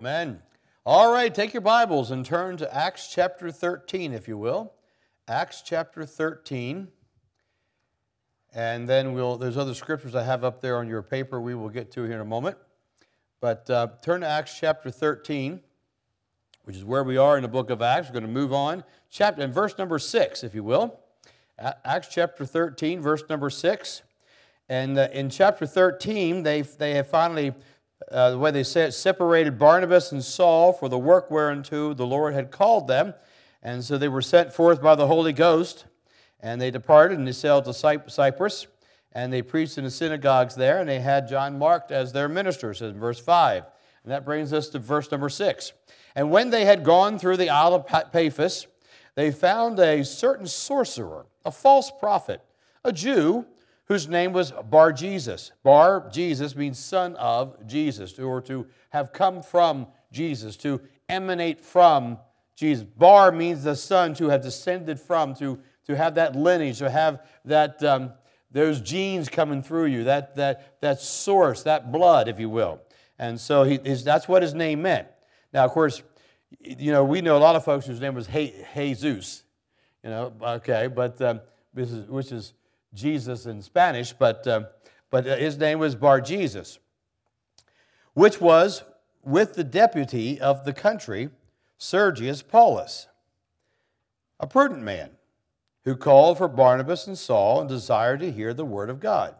Amen. All right, take your Bibles and turn to Acts chapter 13, if you will. Acts chapter 13. And then there's other scriptures I have up there on your paper we will get to here in a moment. But turn to Acts chapter 13, which is where we are in the book of Acts. We're going to move on. And verse number 6, if you will. Acts chapter 13, verse number 6. And in chapter 13, they have finally, the way they say it, separated Barnabas and Saul for the work whereunto the Lord had called them. And so they were sent forth by the Holy Ghost. And they departed and they sailed to Cyprus. And they preached in the synagogues there. And they had John Mark as their minister, says in verse 5. And that brings us to verse number 6. And when they had gone through the Isle of Paphos, they found a certain sorcerer, a false prophet, a Jew, whose name was Bar-Jesus. Bar-Jesus means son of Jesus, or to have come from Jesus, to emanate from Jesus. Bar means the son, to have descended from, to have that lineage, to have that those genes coming through you, that source, that blood, if you will. And so that's what his name meant. Now, of course, we know a lot of folks whose name was Jesus, okay, but which is Jesus in Spanish, but his name was Bar-Jesus, which was with the deputy of the country, Sergius Paulus, a prudent man, who called for Barnabas and Saul and desired to hear the word of God.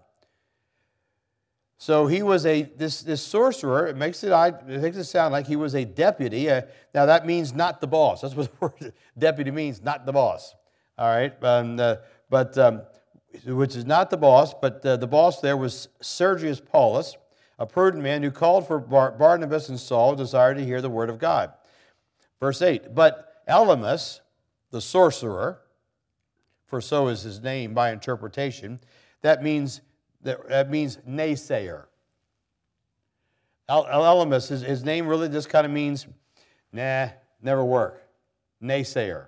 So he was this sorcerer. It makes it sound like he was a deputy. Now that means not the boss. That's what the word deputy means, not the boss. All right, which is not the boss, but the boss there was Sergius Paulus, a prudent man who called for Barnabas and Saul, desired to hear the word of God. Verse 8, but Elymas, the sorcerer, for so is his name by interpretation, that means naysayer. Elymas, his name really just kind of means, never work. Naysayer.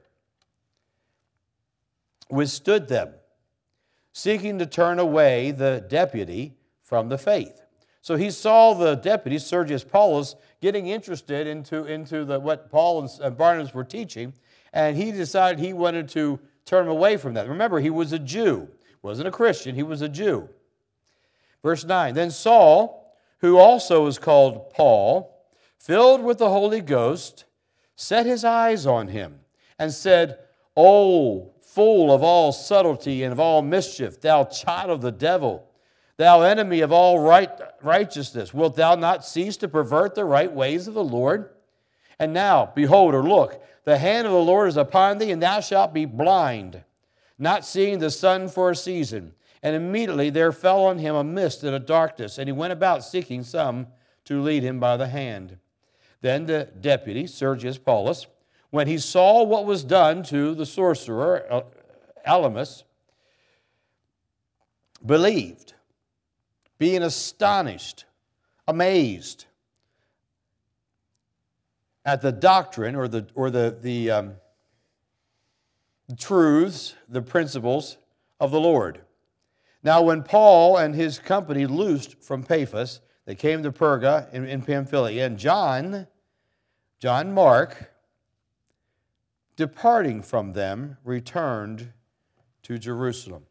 Withstood them, seeking to turn away the deputy from the faith. So he saw the deputy, Sergius Paulus, getting interested into what Paul and Barnabas were teaching, and he decided he wanted to turn him away from that. Remember, he was a Jew. Wasn't a Christian, he was a Jew. Verse 9, then Saul, who also is called Paul, filled with the Holy Ghost, set his eyes on him and said, O full of all subtlety and of all mischief, thou child of the devil, thou enemy of all righteousness, wilt thou not cease to pervert the right ways of the Lord? And now, behold, or look, the hand of the Lord is upon thee, and thou shalt be blind, not seeing the sun for a season. And immediately there fell on him a mist and a darkness, and he went about seeking some to lead him by the hand. Then the deputy, Sergius Paulus, when he saw what was done to the sorcerer, Elymas, believed, being astonished, amazed at the doctrine or the truths, the principles of the Lord. Now when Paul and his company loosed from Paphos, they came to Perga in Pamphylia, and John Mark, departing from them, returned to Jerusalem.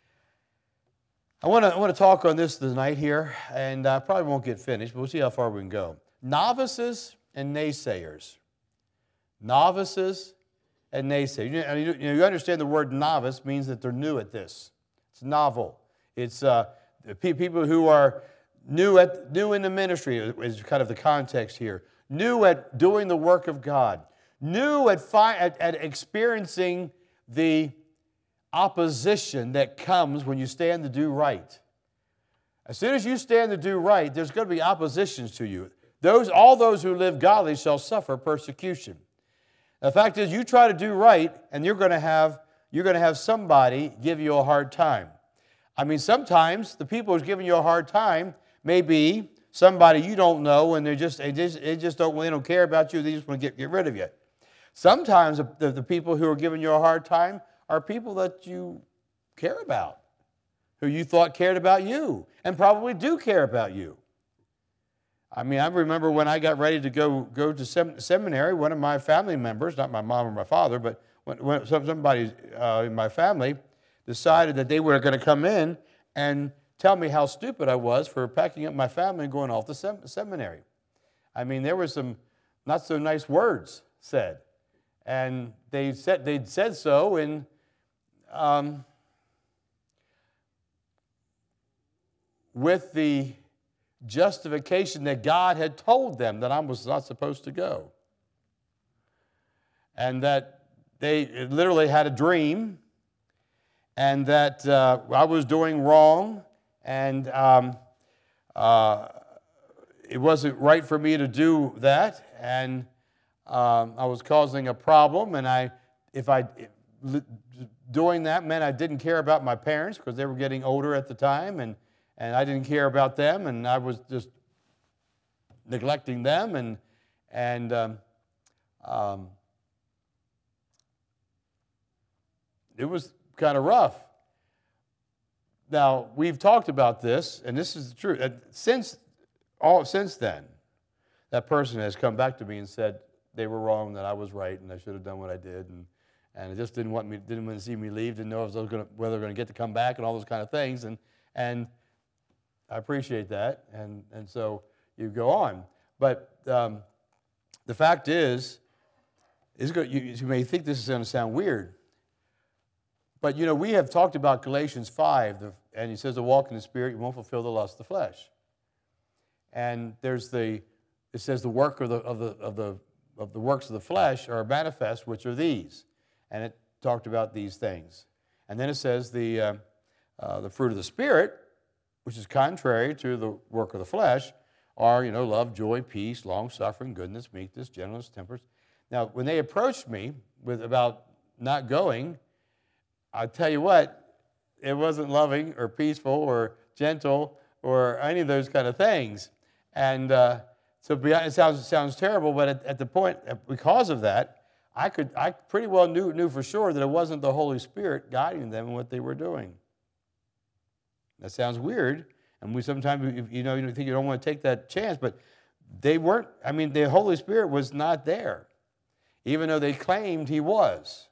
I want to talk on this tonight here, and I probably won't get finished, but we'll see how far we can go. Novices and naysayers. Novices and naysayers. You understand the word novice means that they're new at this. It's novel. It's people who are new in the ministry is kind of the context here. New at doing the work of God. New at experiencing the opposition that comes when you stand to do right. As soon as you stand to do right, there's going to be oppositions to you. All those who live godly shall suffer persecution. The fact is, you try to do right, and you're going to have somebody give you a hard time. I mean, sometimes the people who's giving you a hard time may be somebody you don't know, and they don't care about you. They just want to get rid of you. Sometimes the people who are giving you a hard time are people that you care about, who you thought cared about you, and probably do care about you. I mean, I remember when I got ready to go to seminary, one of my family members, not my mom or my father, but when somebody in my family decided that they were going to come in and tell me how stupid I was for packing up my family and going off to seminary. I mean, there were some not so nice words said, and they'd said so in with the justification that God had told them that I was not supposed to go, and that they literally had a dream, and that I was doing wrong, and it wasn't right for me to do that, and I was causing a problem, and doing that meant I didn't care about my parents because they were getting older at the time, and I didn't care about them, and I was just neglecting them, and it was kind of rough. Now, we've talked about this, and this is the truth. Since then, that person has come back to me and said they were wrong, that I was right, and I should have done what I did, and they just didn't want to see me leave, didn't know whether I was going to get to come back, and all those kind of things, and I appreciate that, and so you go on. But the fact is you may think this is going to sound weird, but we have talked about Galatians 5, and he says to walk in the Spirit, you won't fulfill the lust of the flesh. And it says the work of the works of the flesh are manifest, which are these, and it talked about these things. And then it says the fruit of the Spirit, which is contrary to the work of the flesh, are, love, joy, peace, long-suffering, goodness, meekness, gentleness, temperance. Now, when they approached me about not going, I'll tell you what, it wasn't loving or peaceful or gentle or any of those kind of things. And it sounds terrible, but at the point, because of that, I pretty well knew for sure that it wasn't the Holy Spirit guiding them in what they were doing. That sounds weird, and we sometimes, you think you don't want to take that chance, but they weren't. I mean, the Holy Spirit was not there, even though they claimed He was.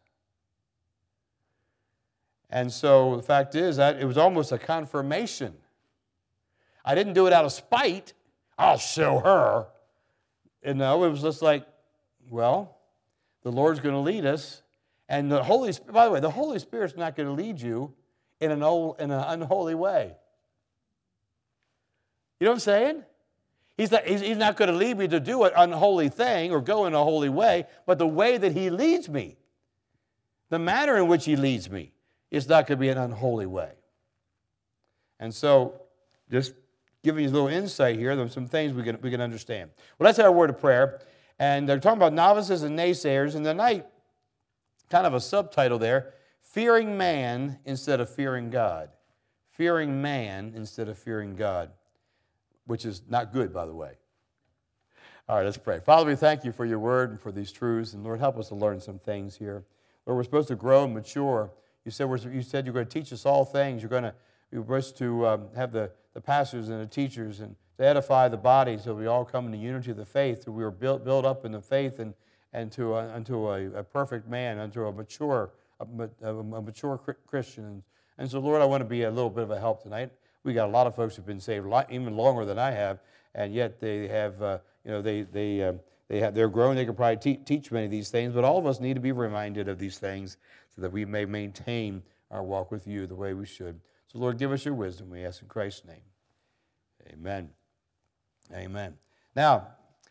And so the fact is that it was almost a confirmation. I didn't do it out of spite. I'll show her. And no, it was just like, well, the Lord's going to lead us, and the Holy Spirit. By the way, the Holy Spirit's not going to lead you in an unholy way. You know what I'm saying? He's not going to lead me to do an unholy thing or go in a holy way, but the way that He leads me, the manner in which He leads me, is not going to be an unholy way. And so, just giving you a little insight here, there's some things we can understand. Well, let's have a word of prayer. And they're talking about novices and naysayers, and tonight, kind of a subtitle there, fearing man instead of fearing God. Fearing man instead of fearing God, which is not good, by the way. All right, let's pray. Father, we thank You for Your word and for these truths, and Lord, help us to learn some things here. Lord, we're supposed to grow and mature. You said You're going to teach us all things. You're supposed to have the pastors and the teachers and to edify the body so we all come into unity of the faith, so we are built up in the faith and unto a perfect man, unto a mature Christian. And so, Lord, I want to be a little bit of a help tonight. We got a lot of folks who've been saved even longer than I have, and yet they have, they're grown. They can probably teach many of these things, but all of us need to be reminded of these things so that we may maintain our walk with You the way we should. So, Lord, give us Your wisdom, we ask in Christ's name. Amen. Amen. Now,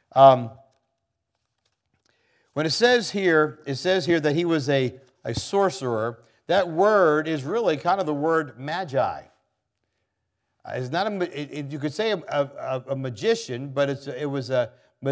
when it says here that he was a sorcerer. That word is really kind of the word magi. It's not you could say a magician, but it was a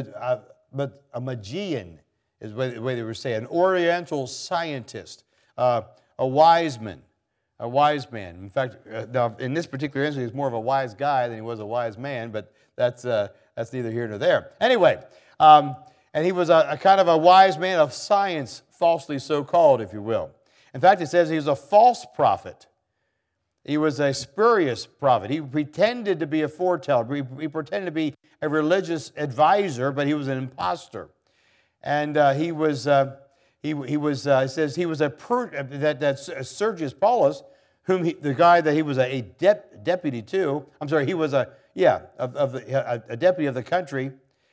Magian is the way they were saying. An Oriental scientist, a wise man. A wise man. In fact, now in this particular instance, he's more of a wise guy than he was a wise man, but that's neither here nor there. Anyway, and he was a kind of a wise man of science, falsely so called, if you will. In fact, it says he was a false prophet. He was a spurious prophet. He pretended to be a foreteller. He pretended to be a religious advisor, but he was an imposter. And it says he was a that Sergius Paulus, the guy that he was a deputy to. I'm sorry, he was a deputy of the country.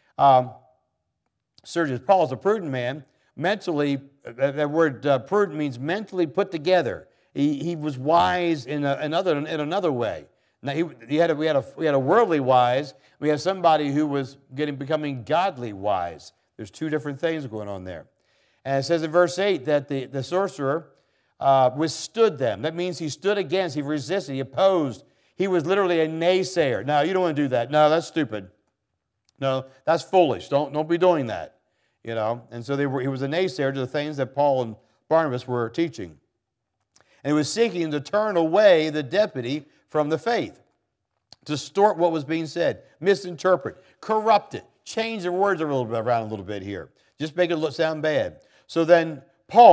Sergius Paulus, a prudent man, mentally. That word prudent means mentally put together. He was wise in another way. Now we had a worldly wise. We had somebody who was becoming godly wise. There's two different things going on there. And it says in verse 8 that the sorcerer withstood them. That means he stood against, he resisted, he opposed. He was literally a naysayer. No, you don't want to do that. No, that's stupid. No, that's foolish. Don't be doing that. You know. And so he was a naysayer to the things that Paul and Barnabas were teaching. And he was seeking to turn away the deputy from the faith, to distort what was being said, misinterpret, corrupt it, change the words around a little bit here, just make it sound bad. So then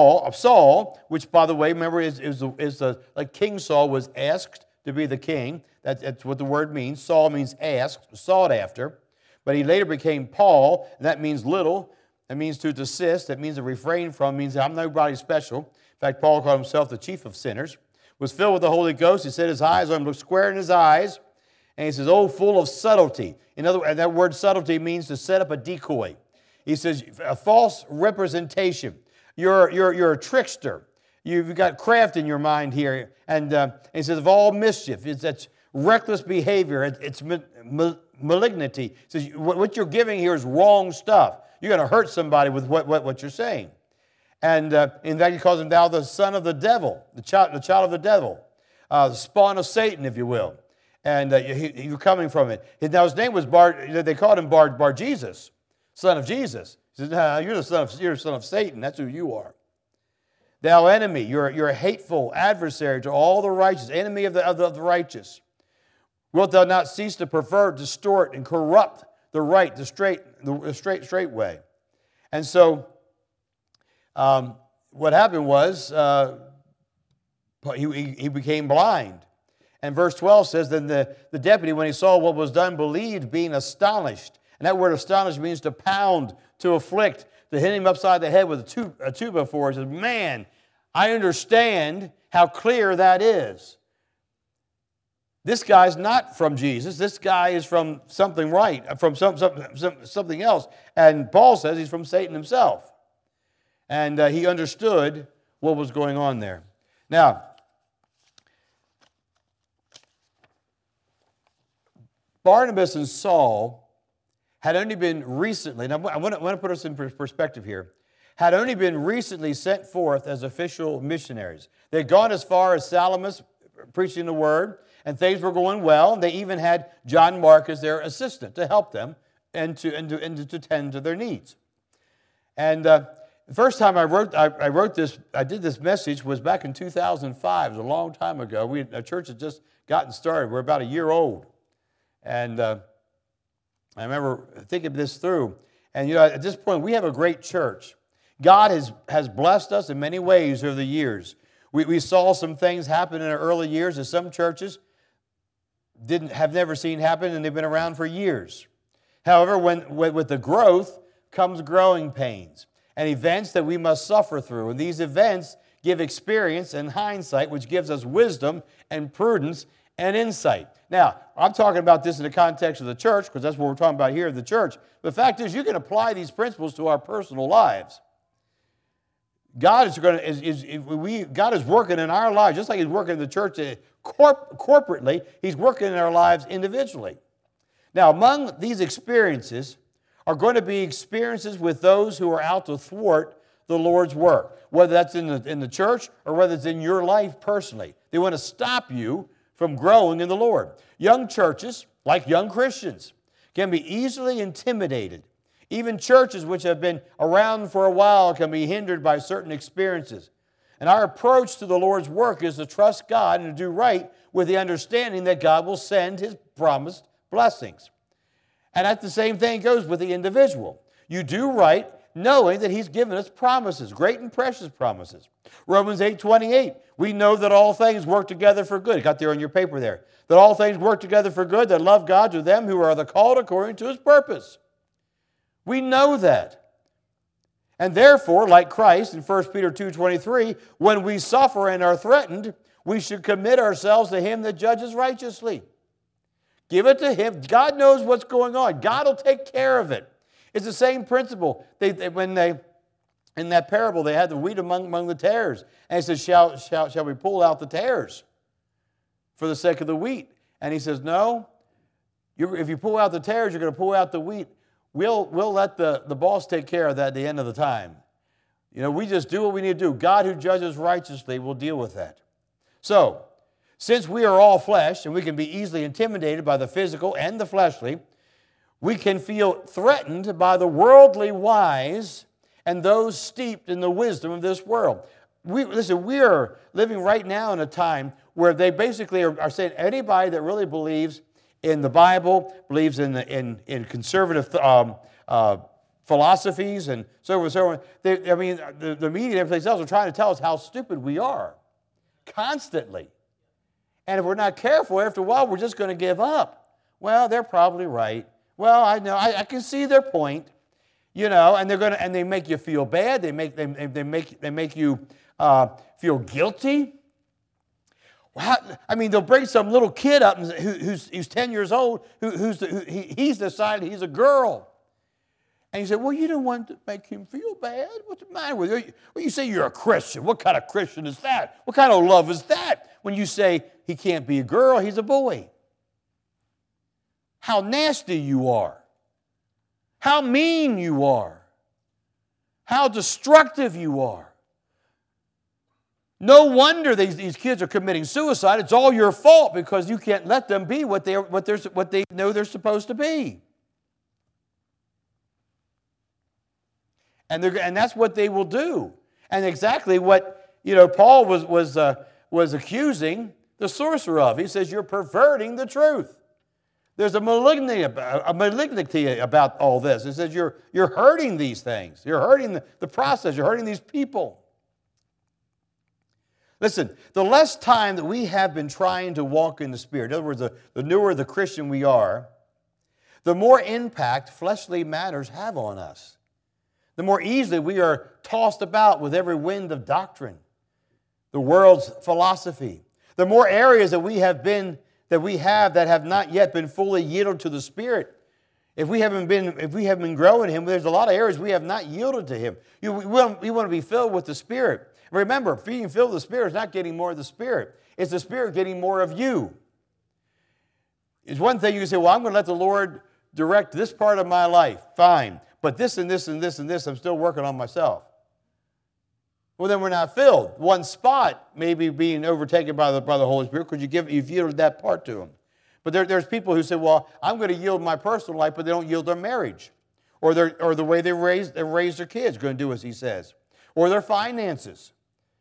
Saul, which by the way, remember like King Saul was asked to be the king. That's what the word means. Saul means asked, sought after. But he later became Paul, and that means little. That means to desist. That means to refrain from. It means I'm nobody special. In fact, Paul called himself the chief of sinners. Was filled with the Holy Ghost. He set his eyes on him, looked square in his eyes. And he says, oh, full of subtlety. In other words, that word subtlety means to set up a decoy. He says, a false representation. You're a trickster. You've got craft in your mind here. And he says, of all mischief. It's reckless behavior. It's malignity. He says, what you're giving here is wrong stuff. You're going to hurt somebody with what you're saying. And in fact, he calls him now the son of the devil, the child of the devil, the spawn of Satan, if you will. And you're coming from it. Now his name was they called him Bar Jesus, son of Jesus. He says, no, you're the son of Satan. That's who you are. Thou enemy, you're a hateful adversary to all the righteous, enemy of the righteous. Wilt thou not cease to pervert, distort, and corrupt the right, the straight way? And so, what happened was he became blind. And verse 12 says, then the deputy, when he saw what was done, believed, being astonished. And that word astonished means to pound, to afflict, to hit him upside the head with a two before. He says, man, I understand how clear that is. This guy's not from Jesus. This guy is from something right, from something else. And Paul says he's from Satan himself. And he understood what was going on there. Now, Barnabas and Saul had only been recently, now I want to put us in perspective here, had only been recently sent forth as official missionaries. They had gone as far as Salamis preaching the word, and things were going well. They even had John Mark as their assistant to help them and to tend to their needs. And the first time I did this message was back in 2005. It was a long time ago. Our church had just gotten started. We're about a year old. And I remember thinking this through. And, at this point, we have a great church. God has blessed us in many ways over the years. We saw some things happen in our early years that some churches have never seen happen, and they've been around for years. However, with the growth comes growing pains and events that we must suffer through. And these events give experience and hindsight, which gives us wisdom and prudence and insight. Now, I'm talking about this in the context of the church, because that's what we're talking about here in the church. The fact is, you can apply these principles to our personal lives. God is working in our lives, just like He's working in the church corporately. He's working in our lives individually. Now, among these experiences are going to be experiences with those who are out to thwart the Lord's work, whether that's in the church or whether it's in your life personally. They want to stop you from growing in the Lord. Young churches, like young Christians, can be easily intimidated. Even churches which have been around for a while can be hindered by certain experiences. And our approach to the Lord's work is to trust God and to do right with the understanding that God will send His promised blessings. And at the same thing goes with the individual. You do right knowing that He's given us promises, great and precious promises. Romans 8:28, we know that all things work together for good. Got there on your paper there. That all things work together for good that love God, to them who are the called according to His purpose. We know that. And therefore, like Christ in 1 Peter 2:23, when we suffer and are threatened, we should commit ourselves to Him that judges righteously. Give it to Him. God knows what's going on. God will take care of it. It's the same principle. In that parable, they had the wheat among the tares. And He says, shall we pull out the tares for the sake of the wheat? And He says, no. If you pull out the tares, you're going to pull out the wheat. We'll let the boss take care of that at the end of the time. We just do what we need to do. God who judges righteously will deal with that. So, since we are all flesh and we can be easily intimidated by the physical and the fleshly, we can feel threatened by the worldly wise and those steeped in the wisdom of this world. We are living right now in a time where they basically are saying anybody that really believes in the Bible, believes in conservative philosophies and so on. The media and everything else are trying to tell us how stupid we are constantly. And if we're not careful, after a while, we're just going to give up. Well, they're probably right. Well, I know, I can see their point, and they make you feel bad. They make you feel guilty. They'll bring some little kid up who's 10 years old, he's decided he's a girl. And you say, well, you don't want to make him feel bad. What's the matter with you? Well, you say you're a Christian. What kind of Christian is that? What kind of love is that? When you say he can't be a girl, he's a boy. How nasty you are. How mean you are. How destructive you are. No wonder these kids are committing suicide. It's all your fault because you can't let them be what they know they're supposed to be. And that's what they will do. And exactly what Paul was accusing the sorcerer of. He says, you're perverting the truth. There's a malignity about all this. It says you're hurting these things. You're hurting the process. You're hurting these people. Listen, the less time that we have been trying to walk in the Spirit, in other words, the newer the Christian we are, the more impact fleshly matters have on us. The more easily we are tossed about with every wind of doctrine, the world's philosophy. The more areas that we have that have not yet been fully yielded to the Spirit. If we haven't been growing in Him, there's a lot of areas we have not yielded to Him. We want to be filled with the Spirit. Remember, being filled with the Spirit is not getting more of the Spirit. It's the Spirit getting more of you. It's one thing you can say, well, I'm going to let the Lord direct this part of my life. Fine. But this and this and this and this, I'm still working on myself. Well, then we're not filled. One spot may be being overtaken by the Holy Spirit because you've yielded that part to Him. But there's people who say, well, I'm going to yield my personal life, but they don't yield their marriage. Or the way they raise their kids, going to do as He says. Or their finances.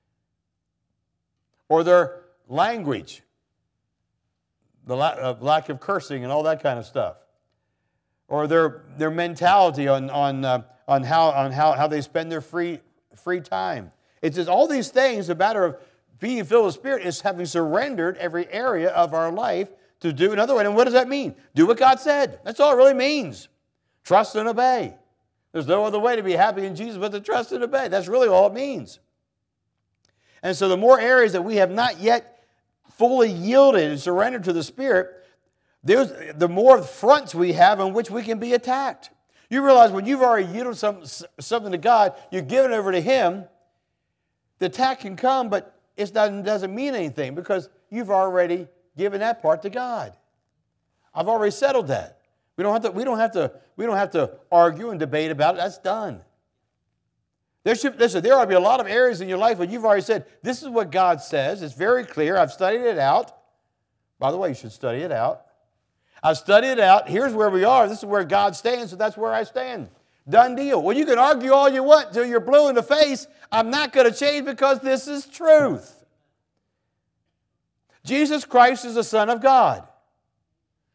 Or their language. The lack of cursing and all that kind of stuff. Or their mentality on how they spend their free time. It's just all these things, a matter of being filled with the Spirit is having surrendered every area of our life to do another way. And what does that mean? Do what God said. That's all it really means. Trust and obey. There's no other way to be happy in Jesus but to trust and obey. That's really all it means. And so the more areas that we have not yet fully yielded and surrendered to the Spirit, the more fronts we have on which we can be attacked. You realize when you've already yielded something to God, you're giving it over to Him, the attack can come, but it doesn't mean anything because you've already given that part to God. I've already settled that. We don't have to argue and debate about it. That's done. There ought to be a lot of areas in your life where you've already said, this is what God says. It's very clear. I've studied it out. By the way, you should study it out. I've studied it out. Here's where we are. This is where God stands, so that's where I stand. Done deal. Well, you can argue all you want until you're blue in the face. I'm not going to change because this is truth. Jesus Christ is the Son of God.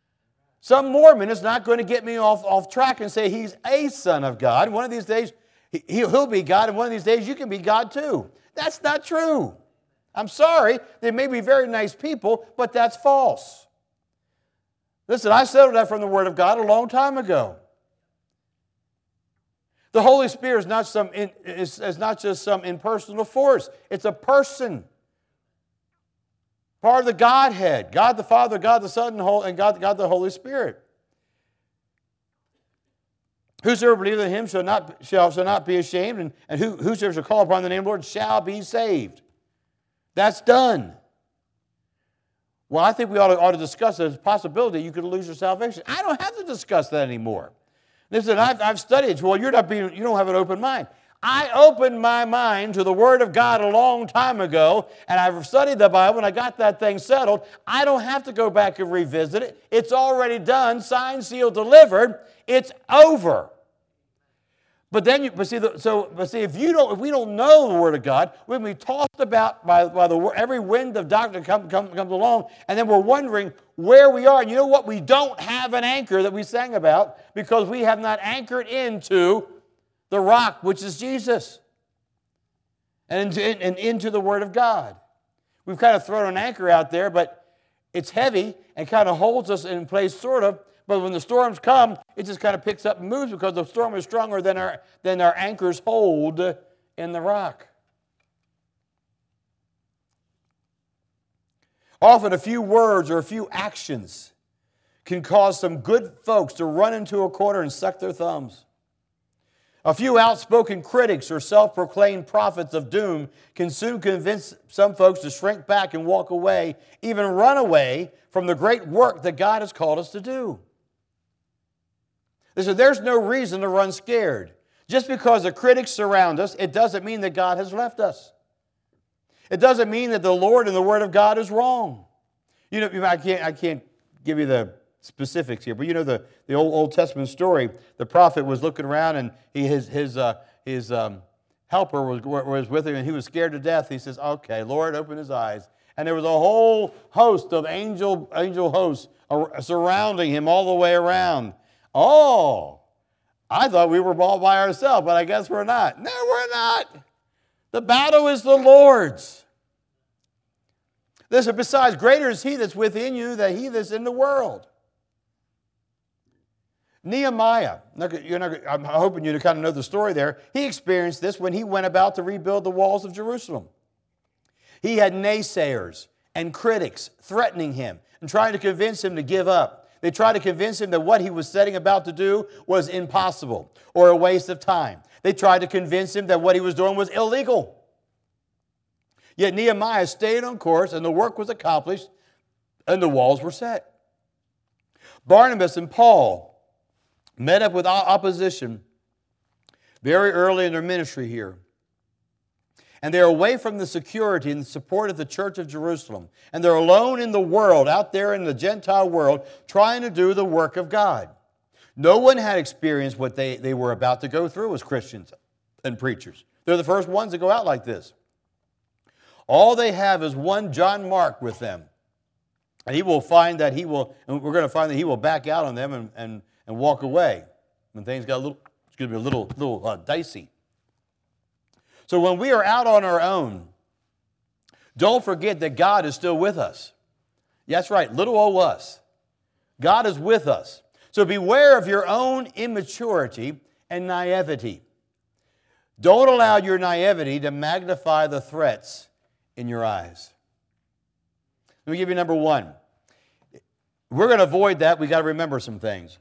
Some Mormon is not going to get me off track and say He's a Son of God. One of these days, He'll be God, and one of these days you can be God too. That's not true. I'm sorry. They may be very nice people, but that's false. Listen, I settled that from the Word of God a long time ago. The Holy Spirit is not just some impersonal force. It's a person. Part of the Godhead. God the Father, God the Son, and God the Holy Spirit. Whosoever believeth in him shall not be ashamed, and whosoever shall call upon the name of the Lord shall be saved. That's done. Well, I think we ought to discuss the possibility you could lose your salvation. I don't have to discuss that anymore. Listen, I've studied. Well, you don't have an open mind. I opened my mind to the Word of God a long time ago, and I've studied the Bible, and I got that thing settled. I don't have to go back and revisit it. It's already done, signed, sealed, delivered. It's over. But then, if we don't know the Word of God, we'll be tossed about by every wind of doctrine comes along, and then we're wondering where we are. And you know what? We don't have an anchor that we sang about because we have not anchored into the rock, which is Jesus, and into the Word of God. We've kind of thrown an anchor out there, but it's heavy and kind of holds us in place, sort of. But when the storms come, it just kind of picks up and moves because the storm is stronger than our anchors hold in the rock. Often a few words or a few actions can cause some good folks to run into a corner and suck their thumbs. A few outspoken critics or self-proclaimed prophets of doom can soon convince some folks to shrink back and walk away, even run away from the great work that God has called us to do. Listen, there's no reason to run scared. Just because the critics surround us, it doesn't mean that God has left us. It doesn't mean that the Lord and the Word of God is wrong. You know, I can't give you the specifics here, but you know the Old Testament story. The prophet was looking around, and his helper was with him, and he was scared to death. He says, "Okay, Lord, open his eyes." And there was a whole host of angel hosts surrounding him all the way around. Oh, I thought we were all by ourselves, but I guess we're not. No, we're not. The battle is the Lord's. Listen, besides, greater is He that's within you than he that's in the world. Nehemiah, I'm hoping you to kind of know the story there. He experienced this when he went about to rebuild the walls of Jerusalem. He had naysayers and critics threatening him and trying to convince him to give up. They tried to convince him that what he was setting about to do was impossible or a waste of time. They tried to convince him that what he was doing was illegal. Yet Nehemiah stayed on course, and the work was accomplished, and the walls were set. Barnabas and Paul met up with opposition very early in their ministry here. And they're away from the security and the support of the church of Jerusalem. And they're alone in the world, out there in the Gentile world, trying to do the work of God. No one had experienced what they were about to go through as Christians and preachers. They're the first ones to go out like this. All they have is one John Mark with them. And we're going to find that he will back out on them and walk away when things got a little dicey. So when we are out on our own, don't forget that God is still with us. That's right, little o' us. God is with us. So beware of your own immaturity and naivety. Don't allow your naivety to magnify the threats in your eyes. Let me give you number one. We're going to avoid that. We've got to remember some things.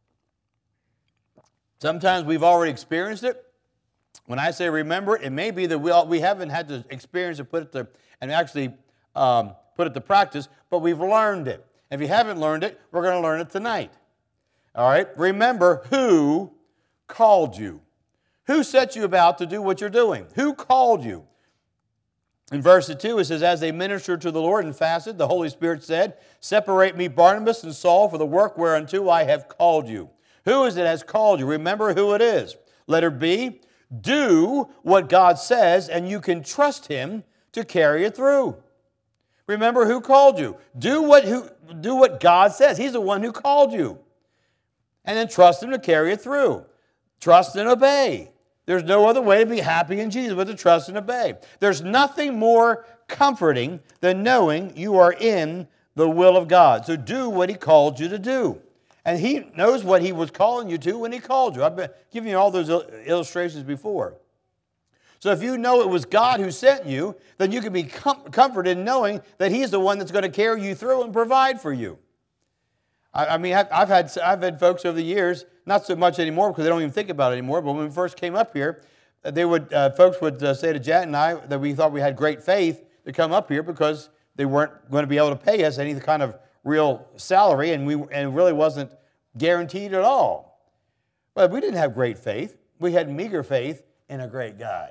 Sometimes we've already experienced it. When I say remember, it may be that we haven't had to experience it, put it to practice, but we've learned it. If you haven't learned it, we're going to learn it tonight. All right? Remember who called you. Who set you about to do what you're doing? Who called you? In verse 2, it says, as they ministered to the Lord and fasted, the Holy Spirit said, separate me, Barnabas and Saul, for the work whereunto I have called you. Who is it that has called you? Remember who it is. Letter B, do what God says, and you can trust Him to carry it through. Remember who called you. Do what God says. He's the one who called you. And then trust Him to carry it through. Trust and obey. There's no other way to be happy in Jesus but to trust and obey. There's nothing more comforting than knowing you are in the will of God. So do what He called you to do. And He knows what He was calling you to when He called you. I've been giving you all those illustrations before. So if you know it was God who sent you, then you can be comforted in knowing that He's the one that's going to carry you through and provide for you. I've had folks over the years, not so much anymore because they don't even think about it anymore, but when we first came up here, folks would say to Janet and I that we thought we had great faith to come up here because they weren't going to be able to pay us any kind of real salary, and it really wasn't guaranteed at all. But we didn't have great faith. We had meager faith in a great God.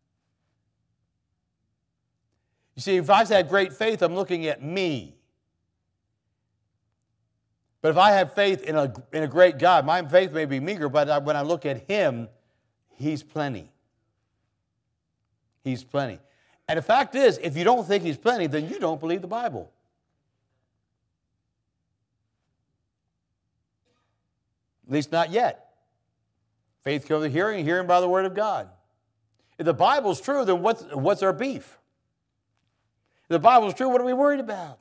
You see, if I had great faith, I'm looking at me. But if I have faith in a great God, my faith may be meager, but when I look at Him, He's plenty. He's plenty. And the fact is, if you don't think He's plenty, then you don't believe the Bible. At least not yet. Faith comes by hearing, hearing by the Word of God. If the Bible's true, then what's our beef? If the Bible's true, what are we worried about?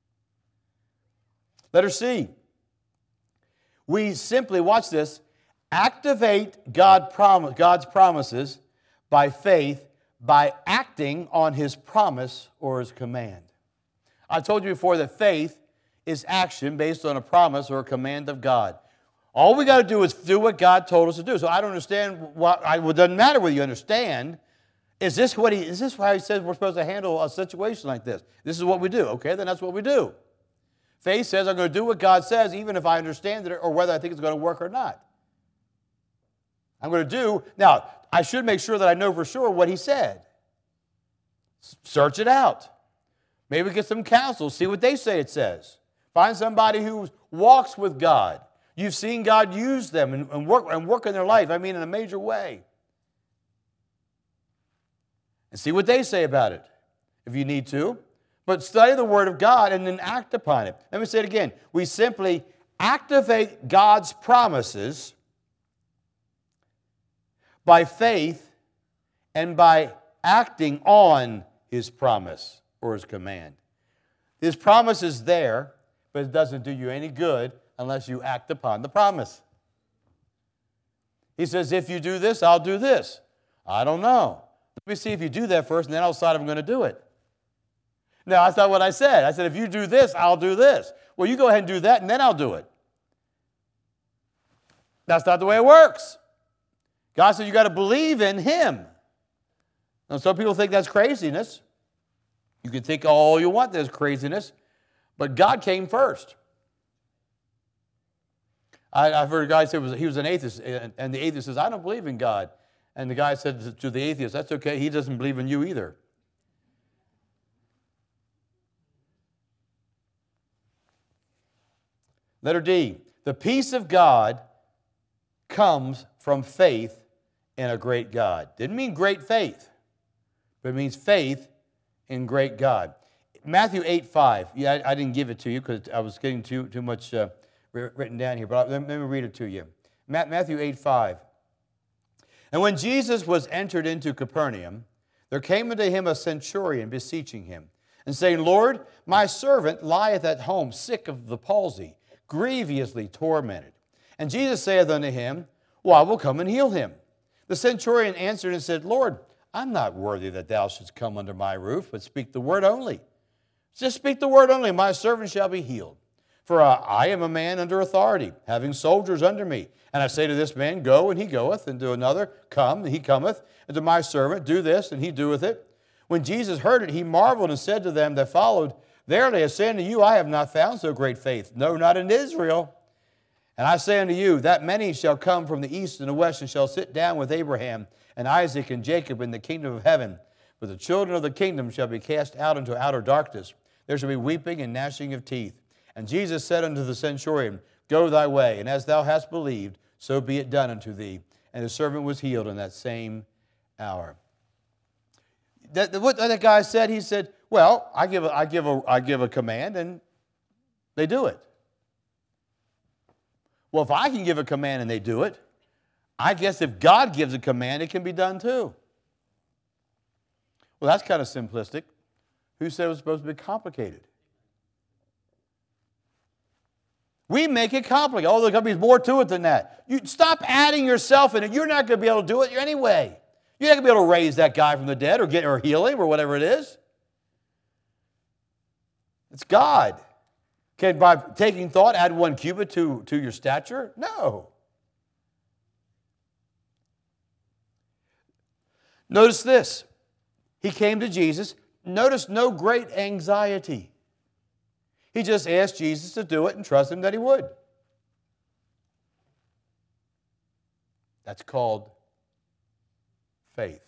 Letter C. We simply, watch this, activate God's promises by faith by acting on His promise or His command. I told you before that faith is action based on a promise or a command of God. All we got to do is do what God told us to do. So I don't understand it doesn't matter whether you understand. Is this how He says we're supposed to handle a situation like this? This is what we do. Okay, then that's what we do. Faith says I'm going to do what God says even if I understand it or whether I think it's going to work or not. I'm going to do. Now, I should make sure that I know for sure what He said. Search it out. Maybe get some counsel. See what they say it says. Find somebody who walks with God. You've seen God use them and work in their life. I mean, in a major way. And see what they say about it, if you need to. But study the Word of God and then act upon it. Let me say it again. We simply activate God's promises by faith and by acting on His promise or His command. His promise is there, but it doesn't do you any good unless you act upon the promise. He says, if you do this, I'll do this. I don't know. Let me see if you do that first, and then I'll decide I'm going to do it. No, that's not what I said. I said, if you do this, I'll do this. Well, you go ahead and do that, and then I'll do it. That's not the way it works. God said you got to believe in Him. Now, some people think that's craziness. You can think all you want there's craziness, but God came first. I've heard a guy say he was an atheist, and the atheist says, I don't believe in God. And the guy said to the atheist, that's okay, he doesn't believe in you either. Letter D, the peace of God comes from faith in a great God. Didn't mean great faith, but it means faith in great God. Matthew 8:5. Yeah, I didn't give it to you because I was getting too much written down here, but let me read it to you. Matthew 8:5. And when Jesus was entered into Capernaum, there came unto him a centurion beseeching him, and saying, Lord, my servant lieth at home, sick of the palsy, grievously tormented. And Jesus saith unto him, well, I will come and heal him. The centurion answered and said, Lord, I'm not worthy that thou shouldst come under my roof, but speak the word only. Just speak the word only, my servant shall be healed. For I am a man under authority, having soldiers under me. And I say to this man, go, and he goeth, and to another, come, and he cometh, and to my servant, do this, and he doeth it. When Jesus heard it, he marveled and said to them that followed, verily I say unto you, I have not found so great faith, no, not in Israel. And I say unto you, that many shall come from the east and the west, and shall sit down with Abraham and Isaac and Jacob in the kingdom of heaven. But the children of the kingdom shall be cast out into outer darkness. There shall be weeping and gnashing of teeth. And Jesus said unto the centurion, go thy way, and as thou hast believed, so be it done unto thee. And the servant was healed in that same hour. What that guy said, he said, well, I give a command, and they do it. Well, if I can give a command and they do it, I guess if God gives a command, it can be done too. Well, that's kind of simplistic. Who said it was supposed to be complicated? We make it complicated. Oh, there's going to be more to it than that. You stop adding yourself in it. You're not going to be able to do it anyway. You're not going to be able to raise that guy from the dead or heal him or whatever it is. It's God. Can by taking thought add 1 cubit to your stature? No. Notice this. He came to Jesus. Notice no great anxiety. He just asked Jesus to do it and trust him that he would. That's called faith.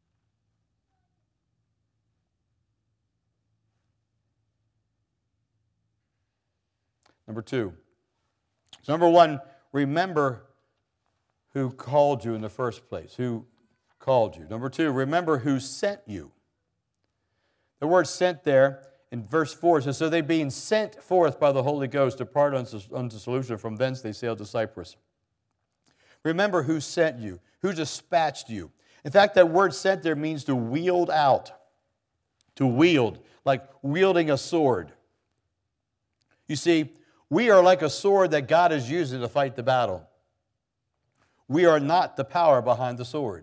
Number 2. So number 1, remember who called you in the first place. Who called you. Number 2, remember who sent you. The word sent there in verse 4 says, so they being sent forth by the Holy Ghost departed unto Seleucia. From thence they sailed to Cyprus. Remember who sent you, who dispatched you. In fact, that word sent there means to wield out. To wield, like wielding a sword. You see, we are like a sword that God is using to fight the battle. We are not the power behind the sword.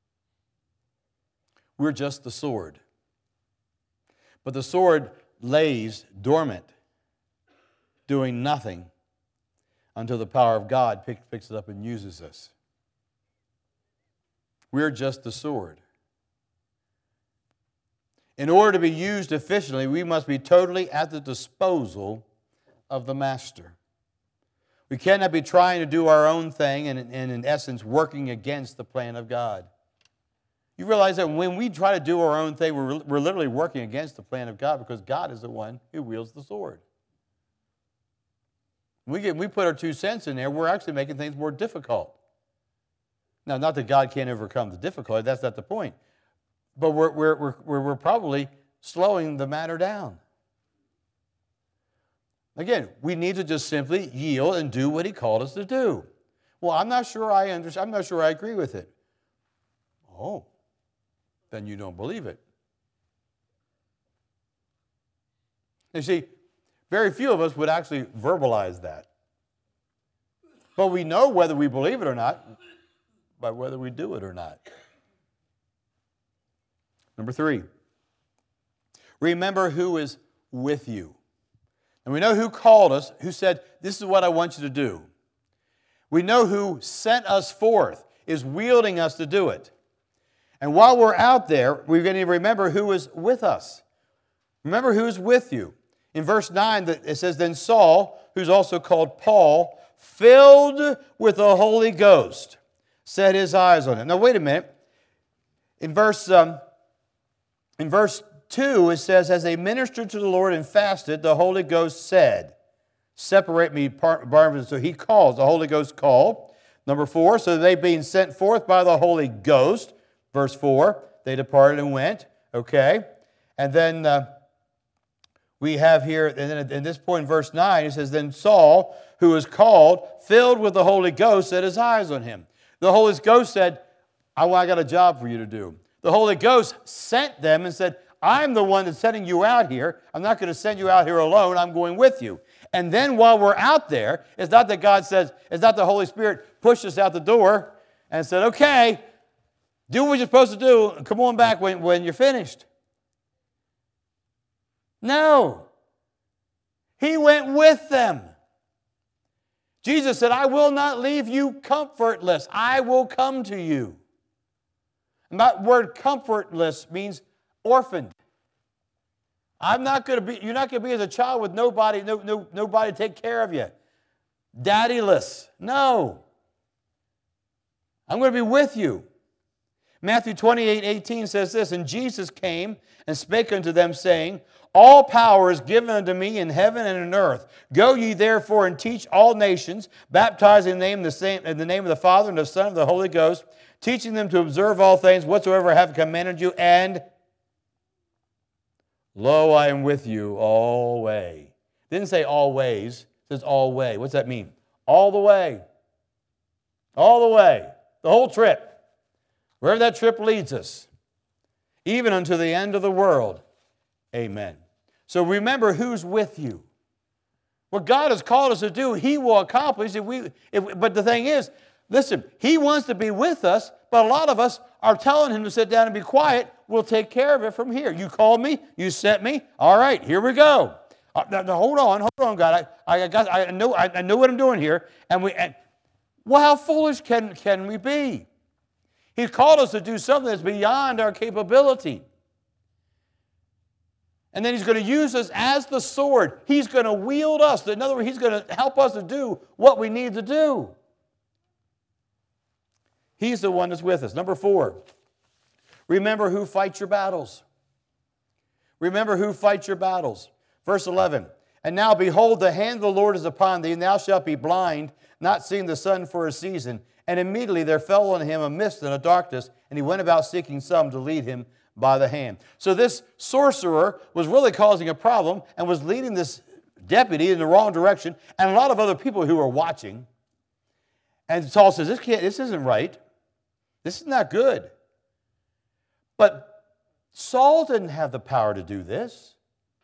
We're just the sword. But the sword lays dormant, doing nothing until the power of God picks it up and uses us. We're just the sword. In order to be used efficiently, we must be totally at the disposal of the Master. We cannot be trying to do our own thing and in essence, working against the plan of God. You realize that when we try to do our own thing, we're literally working against the plan of God because God is the one who wields the sword. We put our 2 cents in there, we're actually making things more difficult. Now, not that God can't overcome the difficulty, that's not the point. But we're probably slowing the matter down. Again, we need to just simply yield and do what he called us to do. Well, I'm not sure I understand. I'm not sure I agree with it. Oh, then you don't believe it. You see, very few of us would actually verbalize that. But we know whether we believe it or not by whether we do it or not. Number 3, remember who is with you. And we know who called us, who said, this is what I want you to do. We know who sent us forth, is wielding us to do it. And while we're out there, we're going to remember who is with us. Remember who is with you. In verse 9, it says, then Saul, who's also called Paul, filled with the Holy Ghost, set his eyes on him. Now, wait a minute. In verse 2, it says, as they ministered to the Lord and fasted, the Holy Ghost said, separate me, Barnabas. So he calls, the Holy Ghost called. Number 4, so they being sent forth by the Holy Ghost. Verse 4, they departed and went. Okay. And then we have here, and then at this point in verse 9, it says, then Saul, who was called, filled with the Holy Ghost, set his eyes on him. The Holy Ghost said, I got a job for you to do. The Holy Ghost sent them and said, I'm the one that's sending you out here. I'm not going to send you out here alone. I'm going with you. And then while we're out there, it's not that God says, it's not the Holy Spirit pushed us out the door and said, okay, do what you're supposed to do. Come on back when you're finished. No. He went with them. Jesus said, I will not leave you comfortless. I will come to you. And that word comfortless means orphaned. You're not going to be as a child with nobody to take care of you. Daddyless. No. I'm going to be with you. Matthew 28:18 says this, and Jesus came and spake unto them, saying, all power is given unto me in heaven and in earth. Go ye therefore and teach all nations, baptizing in the name of the Father and the Son and the Holy Ghost, teaching them to observe all things whatsoever I have commanded you, and lo, I am with you always. It didn't say always, it says always. What's that mean? All the way. All the way. the whole trip, wherever that trip leads us, even unto the end of the world. Amen. So remember who's with you. What God has called us to do, He will accomplish. But the thing is, listen, He wants to be with us, but a lot of us are telling Him to sit down and be quiet. We'll take care of it from here. You called me, you sent me. All right, here we go. Now, hold on, God. I know what I'm doing here. Well, how foolish can we be? He's called us to do something that's beyond our capability. And then He's going to use us as the sword. He's going to wield us. In other words, He's going to help us to do what we need to do. He's the one that's with us. Number 4, remember who fights your battles. Remember who fights your battles. Verse 11, and now behold, the hand of the Lord is upon thee, and thou shalt be blind, not seeing the sun for a season. And immediately there fell on him a mist and a darkness, and he went about seeking some to lead him by the hand. So this sorcerer was really causing a problem and was leading this deputy in the wrong direction, and a lot of other people who were watching. And Saul says, this isn't right. This is not good. But Saul didn't have the power to do this.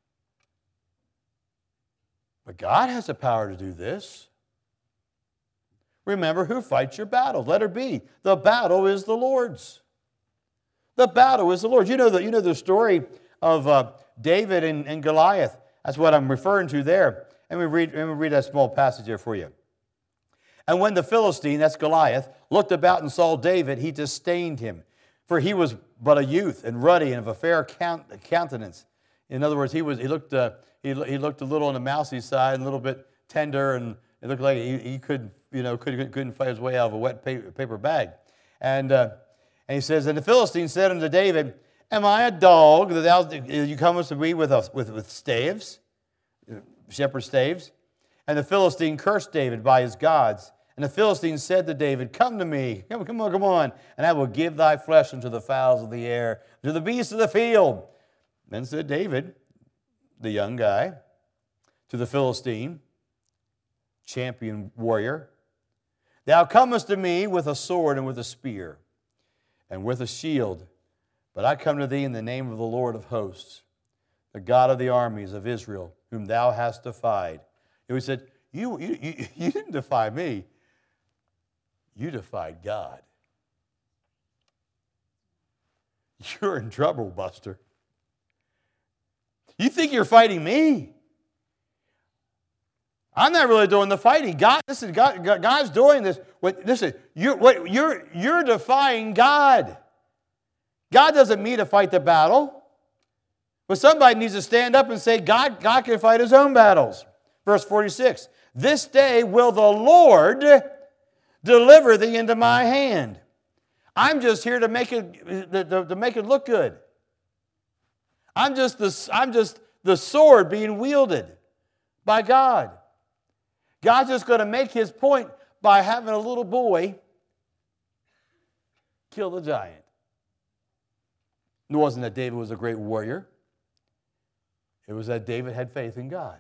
But God has the power to do this. Remember who fights your battle. Letter B, the battle is the Lord's. The battle is the Lord's. You know the story of David and Goliath. That's what I'm referring to there. Let me read that small passage there for you. And when the Philistine, that's Goliath, looked about and saw David, he disdained him, for he was but a youth and ruddy and of a fair countenance. In other words, he looked a little on the mousy side, and a little bit tender, and it looked like he couldn't fight his way out of a wet paper bag. And he says, and the Philistine said unto David, am I a dog that you comest to me with staves, shepherd staves? And the Philistine cursed David by his gods. And the Philistine said to David, come to me, come on, and I will give thy flesh unto the fowls of the air, to the beasts of the field. Then said David, the young guy, to the Philistine, champion warrior, thou comest to me with a sword and with a spear and with a shield, but I come to thee in the name of the Lord of hosts, the God of the armies of Israel, whom thou hast defied. And he said, you didn't defy me. You defied God. You're in trouble, Buster. You think you're fighting me? I'm not really doing the fighting. God's doing this. Listen, you're defying God. God doesn't mean to fight the battle. But somebody needs to stand up and say, God can fight His own battles. Verse 46, this day will the Lord deliver thee into my hand. I'm just here to make it look good. I'm just the sword being wielded by God. God's just going to make His point by having a little boy kill the giant. It wasn't that David was a great warrior. It was that David had faith in God.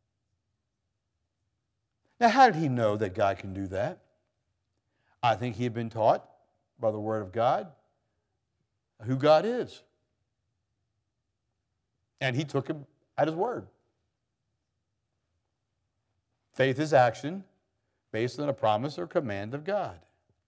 Now, how did he know that God can do that? I think he had been taught by the Word of God who God is. And he took Him at His word. Faith is action based on a promise or command of God.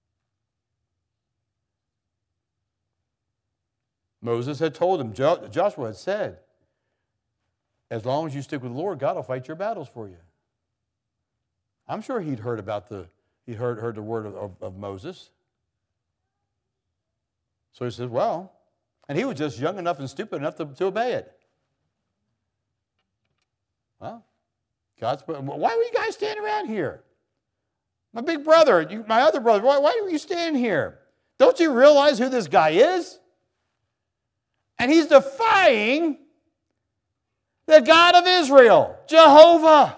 Moses had told him, Joshua had said, as long as you stick with the Lord, God will fight your battles for you. I'm sure he'd heard about the word of Moses. So he says, well, and he was just young enough and stupid enough to obey it. Well, why were you guys standing around here? My big brother, my other brother, why were you standing here? Don't you realize who this guy is? And he's defying the God of Israel, Jehovah.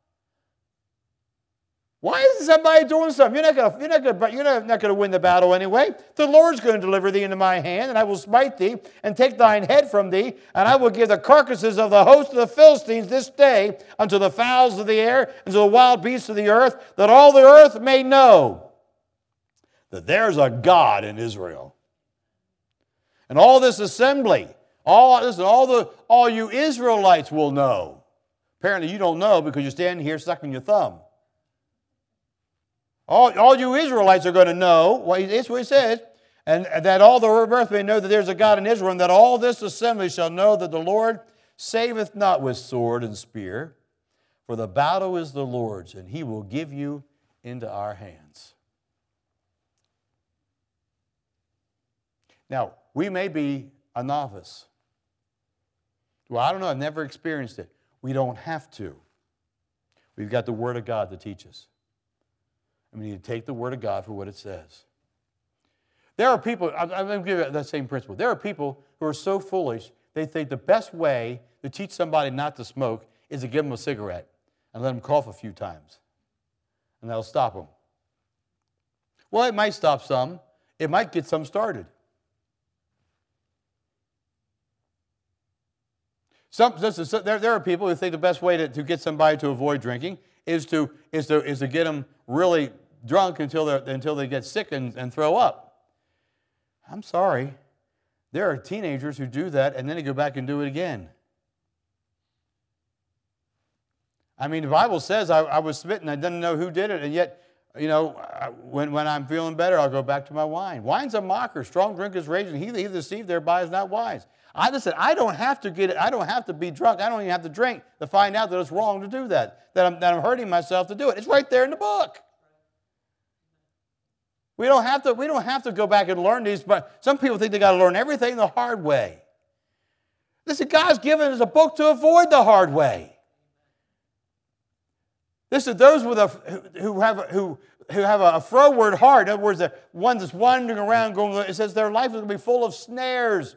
Why is somebody doing something? You're not going to win the battle anyway. The Lord's going to deliver thee into my hand, and I will smite thee and take thine head from thee, and I will give the carcasses of the host of the Philistines this day unto the fowls of the air and to the wild beasts of the earth, that all the earth may know that there's a God in Israel. And all this assembly, all you Israelites will know. Apparently you don't know because you're standing here sucking your thumb. All you Israelites are going to know, that's what he says, and that all the earth may know that there's a God in Israel, and that all this assembly shall know that the Lord saveth not with sword and spear, for the battle is the Lord's, and he will give you into our hands. Now, we may be a novice. Well, I don't know, I've never experienced it. We don't have to. We've got the Word of God to teach us. And we need to take the Word of God for what it says. There are people, I'm going to give you that same principle. There are people who are so foolish, they think the best way to teach somebody not to smoke is to give them a cigarette and let them cough a few times. And that'll stop them. Well, it might stop some. It might get some started. There are people who think the best way to get somebody to avoid drinking is to get them really drunk until they get sick and throw up. I'm sorry. There are teenagers who do that and then they go back and do it again. I mean, the Bible says I was smitten. I didn't know who did it, and yet, when I'm feeling better, I'll go back to my wine. Wine's a mocker. Strong drink is raging. He that deceived thereby is not wise. I just said I don't have to get it. I don't have to be drunk. I don't even have to drink to find out that it's wrong to do that. That I'm hurting myself to do it. It's right there in the book. We don't have to go back and learn these. But some people think they got to learn everything the hard way. Listen, God's given us a book to avoid the hard way. This is those who have a froward heart. In other words, the one that's wandering around going. It says their life is going to be full of snares.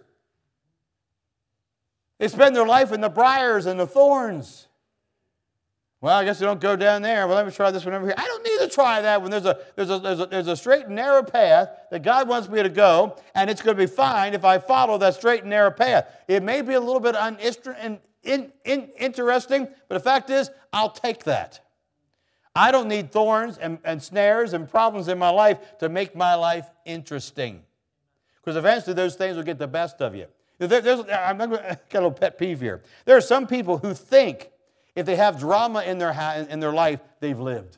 They spend their life in the briars and the thorns. Well, I guess they don't go down there. Well, let me try this one over here. I don't need to try that one. There's a straight and narrow path that God wants me to go, and it's going to be fine if I follow that straight and narrow path. It may be a little bit interesting, but the fact is, I'll take that. I don't need thorns and snares and problems in my life to make my life interesting. Because eventually those things will get the best of you. I'm got a little pet peeve here. There are some people who think if they have drama in their life, they've lived.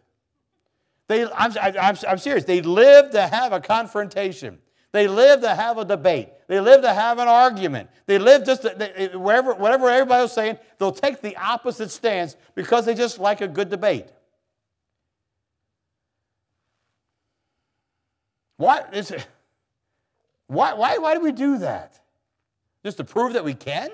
I'm serious. They live to have a confrontation. They live to have a debate. They live to have an argument. They live just whatever everybody was saying, they'll take the opposite stance because they just like a good debate. Why do we do that? Just to prove that we can?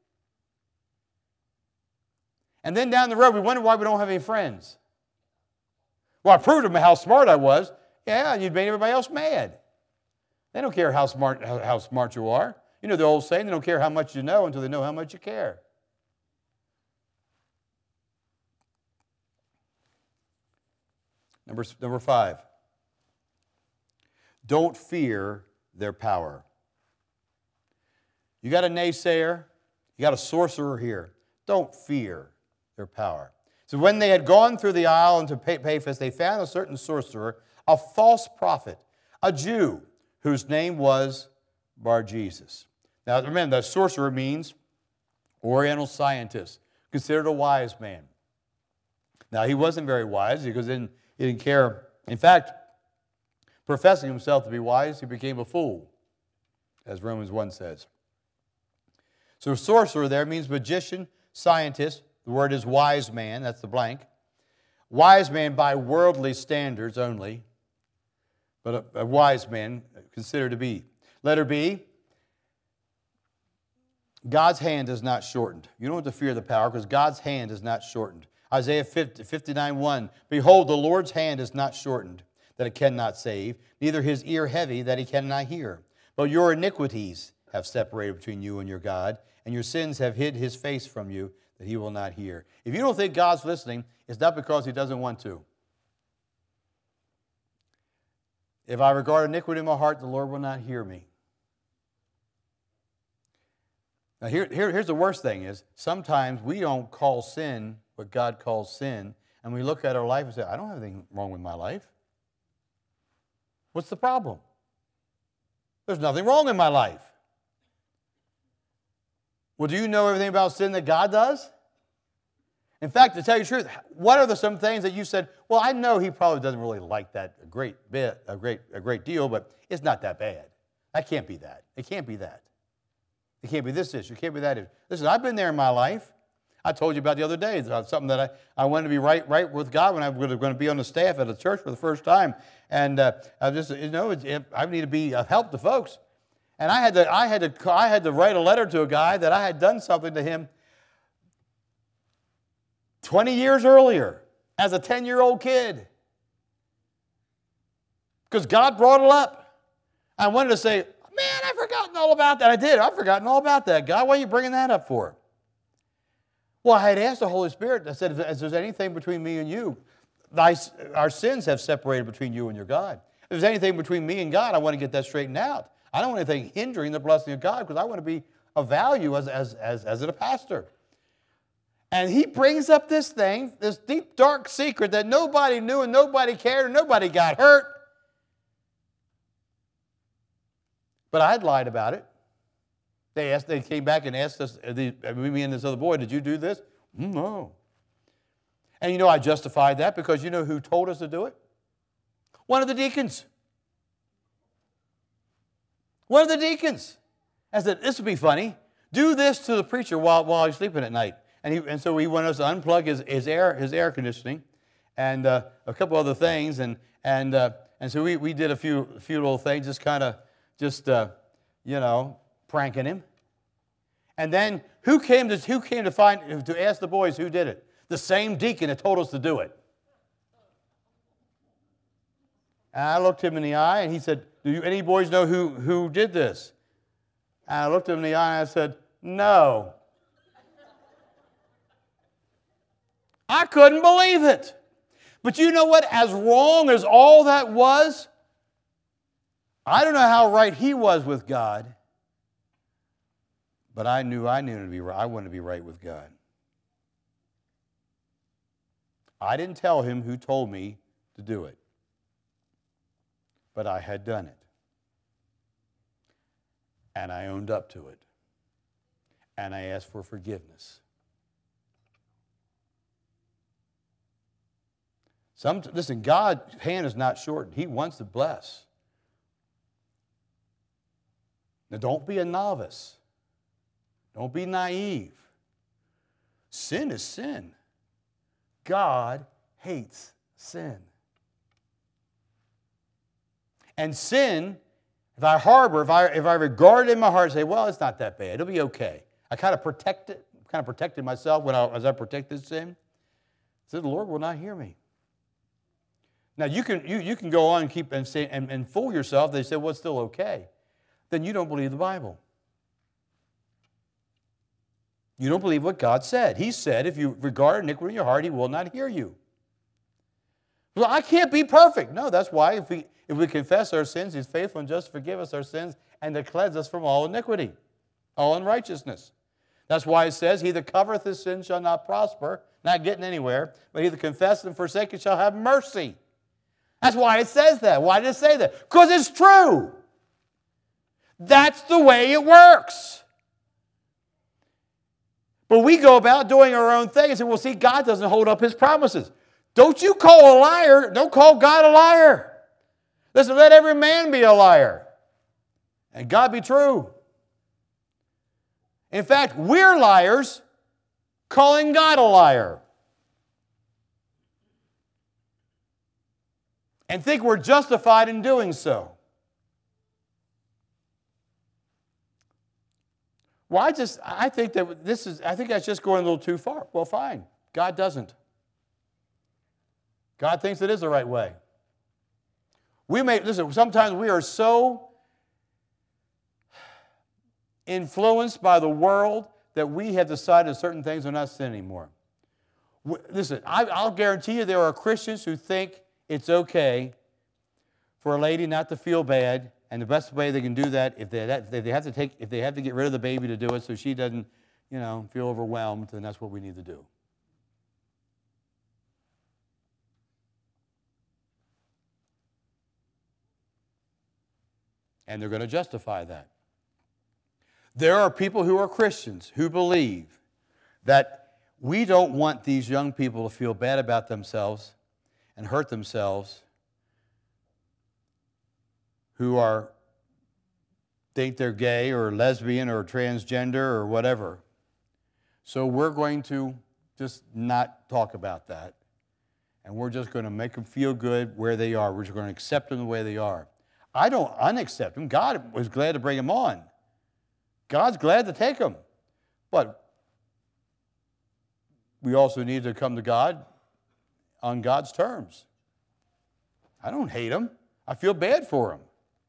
And then down the road, we wonder why we don't have any friends. Well, I proved them how smart I was. Yeah, you'd made everybody else mad. They don't care how smart you are. You know the old saying, they don't care how much you know until they know how much you care. Number 5. Don't fear their power. You got a naysayer, you got a sorcerer here. Don't fear their power. So when they had gone through the isle into Paphos, they found a certain sorcerer, a false prophet, a Jew, whose name was Bar-Jesus. Now remember, the sorcerer means Oriental scientist, considered a wise man. Now he wasn't very wise because he didn't care. In fact, professing himself to be wise, he became a fool, as Romans 1 says. So sorcerer there means magician, scientist. The word is wise man, that's the blank. Wise man by worldly standards only, but a wise man considered to be. Letter B, God's hand is not shortened. You don't have to fear the power because God's hand is not shortened. Isaiah 59:1, behold, the Lord's hand is not shortened, that it cannot save, neither his ear heavy, that he cannot hear. But your iniquities have separated between you and your God, and your sins have hid his face from you, that he will not hear. If you don't think God's listening, it's not because he doesn't want to. If I regard iniquity in my heart, the Lord will not hear me. Now here's the worst thing is, sometimes we don't call sin what God calls sin, and we look at our life and say, I don't have anything wrong with my life. What's the problem? There's nothing wrong in my life. Well, do you know everything about sin that God does? In fact, to tell you the truth, what are some things that you said, well, I know he probably doesn't really like that a great deal, but it's not that bad. That can't be that. It can't be that. It can't be this issue. It can't be that issue. Listen, I've been there in my life. I told you about the other day, something that I wanted to be right with God when I was going to be on the staff at a church for the first time. And I need to be of help to folks. And I had to write a letter to a guy that I had done something to him 20 years earlier as a 10-year-old kid. Because God brought it up. I wanted to say, man, I've forgotten all about that. I did. I've forgotten all about that. God, what are you bringing that up for? Well, I had asked the Holy Spirit, I said, if there's anything between me and you, our sins have separated between you and your God. If there's anything between me and God, I want to get that straightened out. I don't want anything hindering the blessing of God because I want to be of value as a pastor. And he brings up this thing, this deep, dark secret that nobody knew and nobody cared and nobody got hurt. But I'd lied about it. They came back and asked us, me and this other boy, did you do this? No. And you know I justified that because you know who told us to do it? One of the deacons. One of the deacons. I said, this would be funny. Do this to the preacher while he's sleeping at night. And so he wanted us to unplug his air conditioning and a couple other things. And so we did a few little things, just pranking him. And then who came to ask the boys who did it? The same deacon that told us to do it. And I looked him in the eye and he said, do any boys know who did this? And I looked him in the eye and I said, no. I couldn't believe it. But you know what? As wrong as all that was, I don't know how right he was with God, but I knew to be right. I wanted to be right with God. I didn't tell him who told me to do it, but I had done it. And I owned up to it. And I asked for forgiveness. Listen, God's hand is not shortened. He wants to bless. Now, don't be a novice. Don't be naive. Sin is sin. God hates sin. And sin, if I regard it in my heart and say, well, it's not that bad, it'll be okay. I kind of protected myself as I protected sin. I said, the Lord will not hear me. Now, you can go on and keep and say and fool yourself. They say, well, it's still okay. Then you don't believe the Bible. You don't believe what God said. He said, if you regard iniquity in your heart, he will not hear you. Well, I can't be perfect. No, that's why if we confess our sins, he's faithful and just to forgive us our sins and to cleanse us from all iniquity, all unrighteousness. That's why it says, he that covereth his sin shall not prosper, not getting anywhere, but he that confesseth and forsaketh shall have mercy. That's why it says that. Why did it say that? Because it's true. That's the way it works. But we go about doing our own thing and say, well, see, God doesn't hold up his promises. Don't you call a liar, don't call God a liar. Listen, let every man be a liar and God be true. In fact, we're liars calling God a liar. And think we're justified in doing so. Well, I think that's just going a little too far. Well, fine. God doesn't. God thinks it is the right way. Sometimes we are so influenced by the world that we have decided certain things are not sin anymore. Listen, I'll guarantee you there are Christians who think it's okay for a lady not to feel bad, and the best way they can do that, if they have to get rid of the baby to do it, so she doesn't, feel overwhelmed, then that's what we need to do. And they're going to justify that. There are people who are Christians who believe that we don't want these young people to feel bad about themselves and hurt themselves who think they're gay or lesbian or transgender or whatever. So we're going to just not talk about that. And we're just going to make them feel good where they are. We're just going to accept them the way they are. I don't unaccept them. God was glad to bring them on. God's glad to take them. But we also need to come to God on God's terms. I don't hate them. I feel bad for them.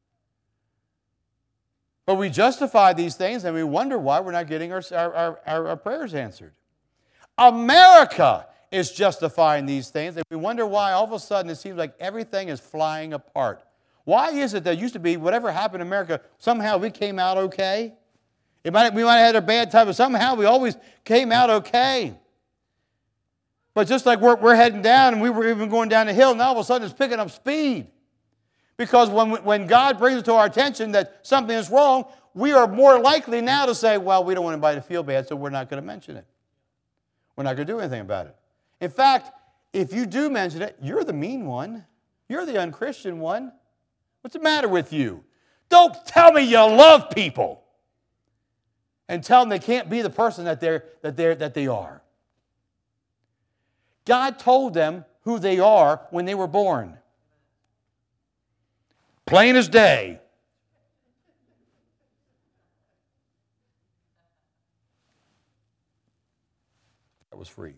But we justify these things and we wonder why we're not getting our prayers answered. America is justifying these things, and we wonder why all of a sudden it seems like everything is flying apart. Why is it that used to be whatever happened in America, somehow we came out okay? We might have had a bad time, but somehow we always came out okay. But just like we're heading down, and we were even going down the hill, now all of a sudden it's picking up speed. Because when God brings it to our attention that something is wrong, we are more likely now to say, well, we don't want anybody to feel bad, so we're not going to mention it. We're not going to do anything about it. In fact, if you do mention it, you're the mean one. You're the unchristian one. What's the matter with you? Don't tell me you love people and tell them they can't be the person that they are. God told them who they are when they were born. Plain as day. That was free.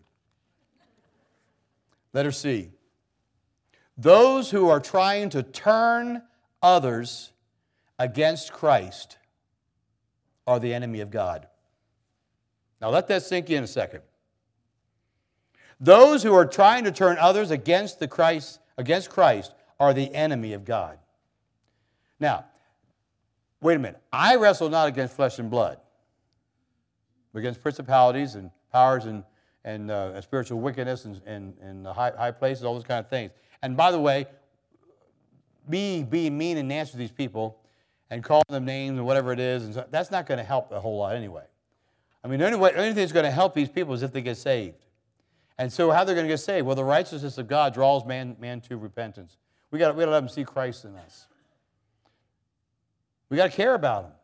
Letter C. Those who are trying to turn others against Christ are the enemy of God. Now let that sink in a second. Those who are trying to turn others against Christ are the enemy of God. Now, wait a minute. I wrestle not against flesh and blood, but against principalities and powers and spiritual wickedness and the high places, all those kind of things. And by the way, me being mean and nasty to these people and calling them names and whatever it is, and so, that's not going to help a whole lot anyway. I mean, the only thing that's going to help these people is if they get saved. And so how they're going to get saved? Well, the righteousness of God draws man to repentance. We got to let them see Christ in us. We got to care about them.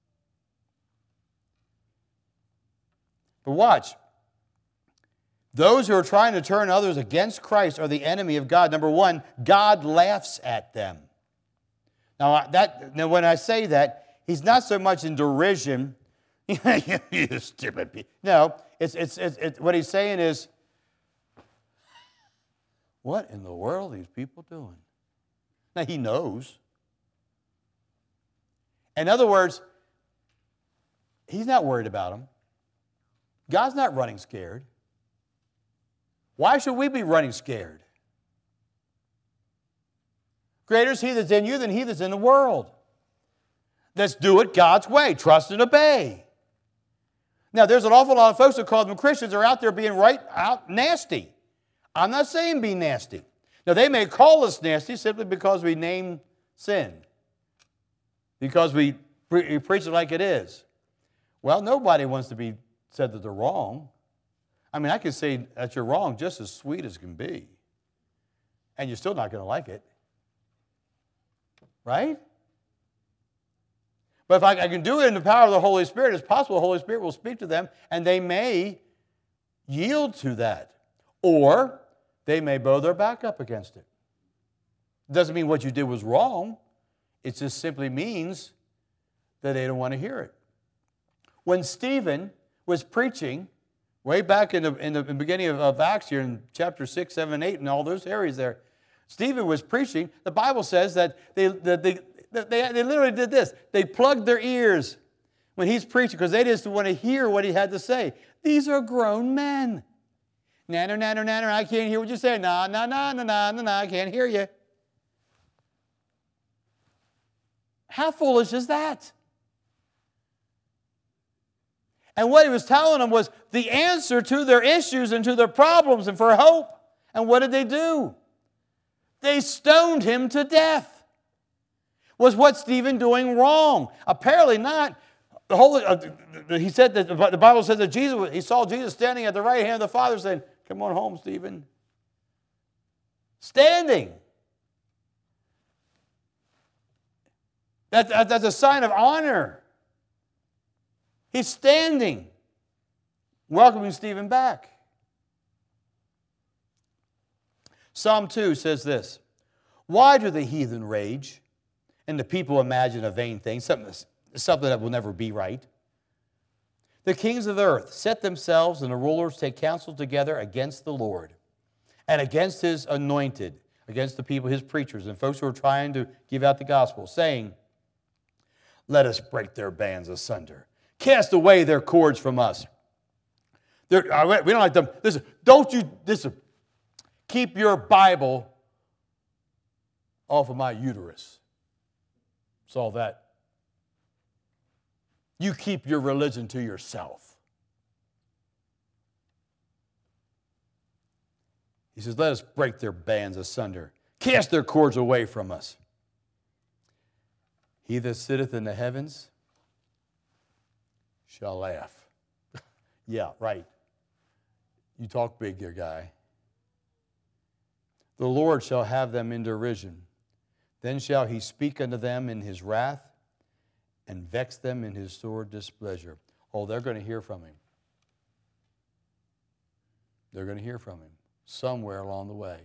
But watch. Those who are trying to turn others against Christ are the enemy of God. Number one, God laughs at them. Now when I say that, he's not so much in derision. You stupid people. No, it's what he's saying is, what in the world are these people doing? Now, he knows. In other words, he's not worried about them. God's not running scared. Why should we be running scared? Greater is he that's in you than he that's in the world. Let's do it God's way. Trust and obey. Now, there's an awful lot of folks that call them Christians are out there being right out nasty. I'm not saying be nasty. Now, they may call us nasty simply because we name sin. Because we preach it like it is. Well, nobody wants to be said that they're wrong. I mean, I can say that you're wrong just as sweet as can be. And you're still not going to like it. Right? But if I can do it in the power of the Holy Spirit, it's possible the Holy Spirit will speak to them and they may yield to that. Or they may bow their back up against it. It doesn't mean what you did was wrong. It just simply means that they don't want to hear it. When Stephen was preaching, way back in the beginning of Acts here in chapter 6, 7, 8, and all those areas there, Stephen was preaching. The Bible says that they literally did this. They plugged their ears when he's preaching because they just want to hear what he had to say. These are grown men. Nanner, nanner, nanner, I can't hear what you're saying. Nah, nah, nah, nah, nah, nah, nah, I can't hear you. How foolish is that? And what he was telling them was the answer to their issues and to their problems and for hope. And what did they do? They stoned him to death. Was what's Stephen doing wrong? Apparently not. He said that the Bible says that he saw Jesus standing at the right hand of the Father saying, come on home, Stephen. Standing. That's a sign of honor. He's standing, welcoming Stephen back. Psalm 2 says this, why do the heathen rage and the people imagine a vain thing, something that will never be right? The kings of the earth set themselves and the rulers take counsel together against the Lord and against his anointed, against the people, his preachers, and folks who are trying to give out the gospel, saying, let us break their bands asunder. Cast away their cords from us. We don't like them. Listen, keep your Bible off of my uterus. Solve that. You keep your religion to yourself. He says, let us break their bands asunder. Cast their cords away from us. He that sitteth in the heavens shall laugh. Yeah, right. You talk big there, guy. The Lord shall have them in derision. Then shall he speak unto them in his wrath and vex them in his sore displeasure. Oh, they're going to hear from him. They're going to hear from him somewhere along the way.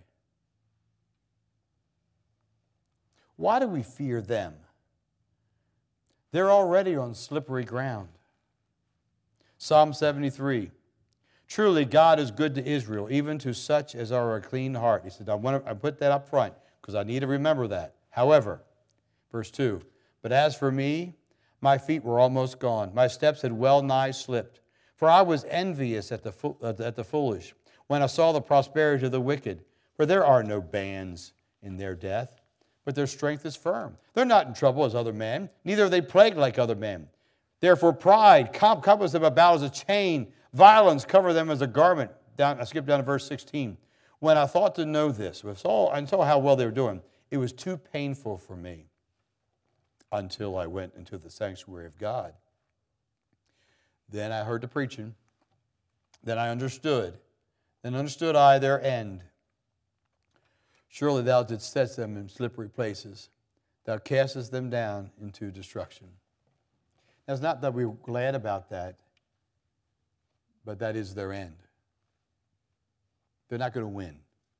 Why do we fear them? They're already on slippery ground. Psalm 73. Truly, God is good to Israel, even to such as are a clean heart. He said, I put that up front because I need to remember that. However, verse 2, but as for me, my feet were almost gone. My steps had well nigh slipped. For I was envious at the foolish when I saw the prosperity of the wicked. For there are no bands in their death, but their strength is firm. They're not in trouble as other men, neither are they plagued like other men. Therefore pride covers them about as a chain, violence cover them as a garment. I skipped down to verse 16. When I thought to know this, and saw how well they were doing, it was too painful for me until I went into the sanctuary of God. Then I heard the preaching. Then I understood. Then understood I their end. Surely thou didst set them in slippery places. Thou castest them down into destruction. Now, it's not that we're glad about that, but that is their end. They're not going to win.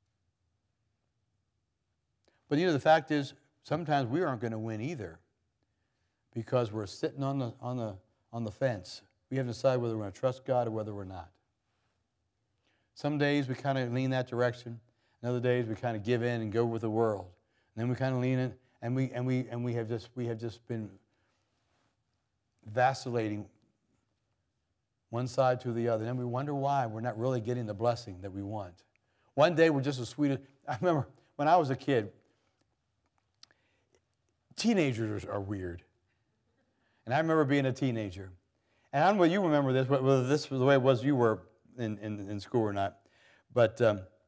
But the fact is, sometimes we aren't going to win either, because we're sitting on the fence. We haven't decided whether we're going to trust God or whether we're not. Some days we kind of lean that direction. And other days we kind of give in and go with the world. And then we kind of lean in, and we have just been vacillating one side to the other. And then we wonder why we're not really getting the blessing that we want. One day we're just as sweet as... I remember when I was a kid, teenagers are weird. And I remember being a teenager. And I don't know if you remember this, whether this was the way it was you were in school or not. But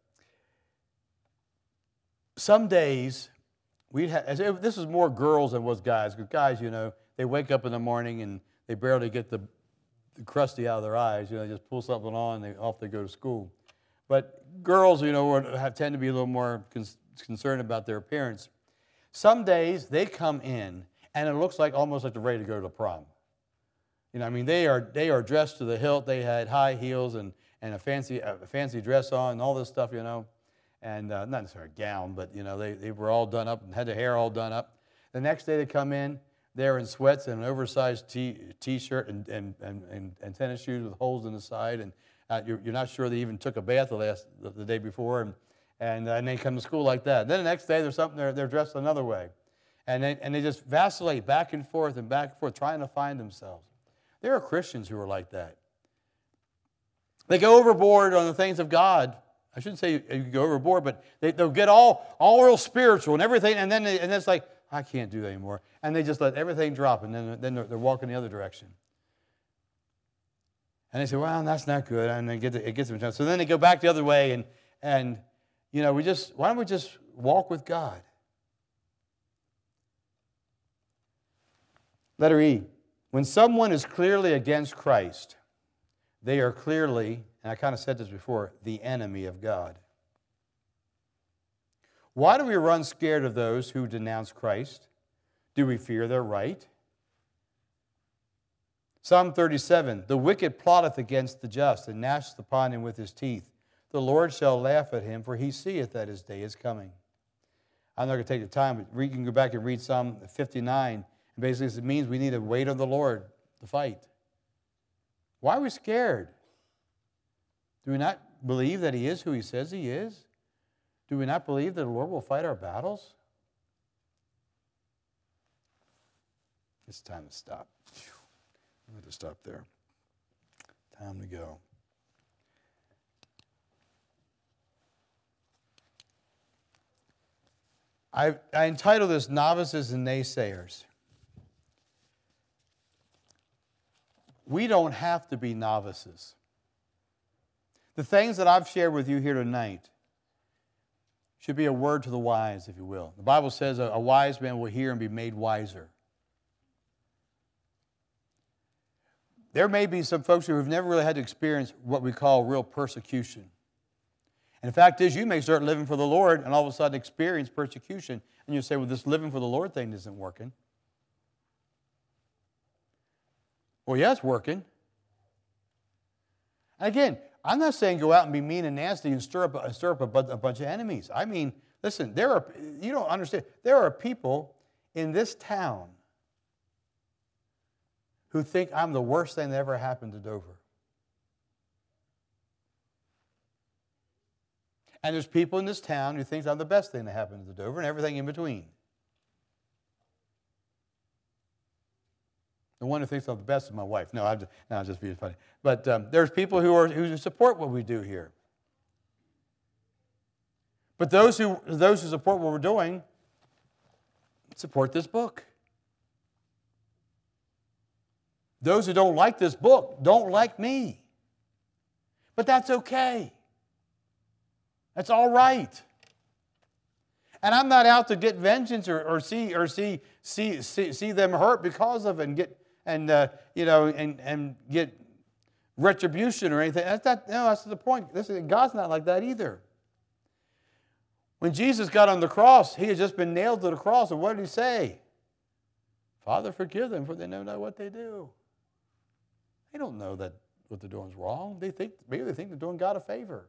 some days, this was more girls than was guys. Because guys, they wake up in the morning and they barely get the crusty out of their eyes. They just pull something on and off they go to school. But girls, tend to be a little more concerned about their appearance. Some days they come in and it looks almost like they're ready to go to prom. They are dressed to the hilt. They had high heels and a fancy dress on and all this stuff, and not necessarily a gown, but they were all done up and had their hair all done up. The next day they come in, they're in sweats and an oversized t-shirt and tennis shoes with holes in the side, and you're not sure they even took a bath the day before, and they come to school like that. And then the next day they're dressed another way, and they just vacillate back and forth, trying to find themselves. There are Christians who are like that. They go overboard on the things of God. I shouldn't say you go overboard, but they'll get all real spiritual and everything, and then it's like, I can't do that anymore. And they just let everything drop, and then they're walking the other direction. And they say, well, that's not good, and it gets them. So then they go back the other way, and why don't we just walk with God? Letter E. When someone is clearly against Christ, they are clearly, and I kind of said this before, the enemy of God. Why do we run scared of those who denounce Christ? Do we fear their right? Psalm 37, the wicked plotteth against the just, and gnasheth upon him with his teeth. The Lord shall laugh at him, for he seeth that his day is coming. I'm not going to take the time, but you can go back and read Psalm 59. And basically, it means we need to wait on the Lord to fight. Why are we scared? Do we not believe that he is who he says he is? Do we not believe that the Lord will fight our battles? It's time to stop. I'm going to stop there. Time to go. I entitled this Novices and Naysayers. We don't have to be novices. The things that I've shared with you here tonight should be a word to the wise, if you will. The Bible says a wise man will hear and be made wiser. There may be some folks who have never really had to experience what we call real persecution. And the fact is, you may start living for the Lord and all of a sudden experience persecution. And you say, well, this living for the Lord thing isn't working. Well, yeah, it's working. Again, I'm not saying go out and be mean and nasty and stir up a bunch of enemies. I mean, listen, you don't understand. There are people in this town who think I'm the worst thing that ever happened to Dover. And there's people in this town who think I'm the best thing that happened to Dover and everything in between. The one who thinks I'm the best is my wife. No, I'm just being funny. But there's people who support what we do here. But those who support what we're doing support this book. Those who don't like this book don't like me. But that's okay. That's all right. And I'm not out to get vengeance or see them hurt because of it and get retribution or anything. That's the point. God's not like that either. When Jesus got on the cross, he had just been nailed to the cross, and what did he say? Father, forgive them, for they know not what they do. They don't know that what they're doing is wrong. Maybe they think they're doing God a favor.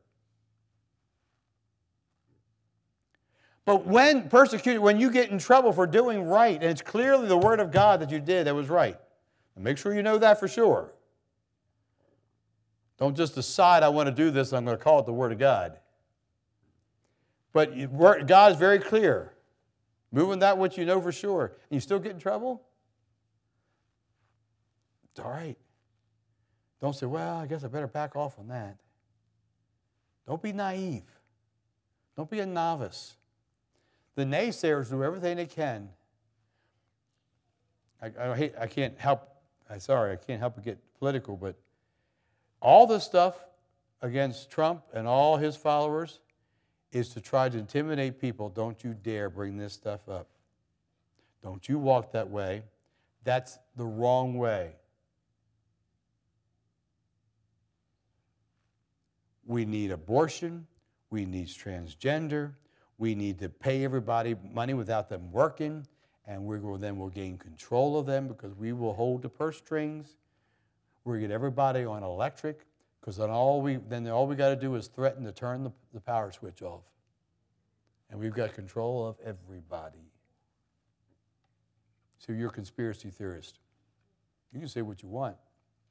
But when persecuted, when you get in trouble for doing right, and it's clearly the Word of God that you did that was right, and make sure you know that for sure. Don't just decide I want to do this, I'm going to call it the Word of God. But God is very clear. Moving that which you know for sure. And you still get in trouble? It's all right. Don't say, well, I guess I better back off on that. Don't be naive. Don't be a novice. The naysayers do everything they can. I can't help but get political, but all this stuff against Trump and all his followers is to try to intimidate people. Don't you dare bring this stuff up. Don't you walk that way. That's the wrong way. We need abortion. We need transgender. We need to pay everybody money without them working, and we'll gain control of them because we will hold the purse strings. We'll get everybody on electric because then all we got to do is threaten to turn the power switch off, and we've got control of everybody. So you're a conspiracy theorist. You can say what you want.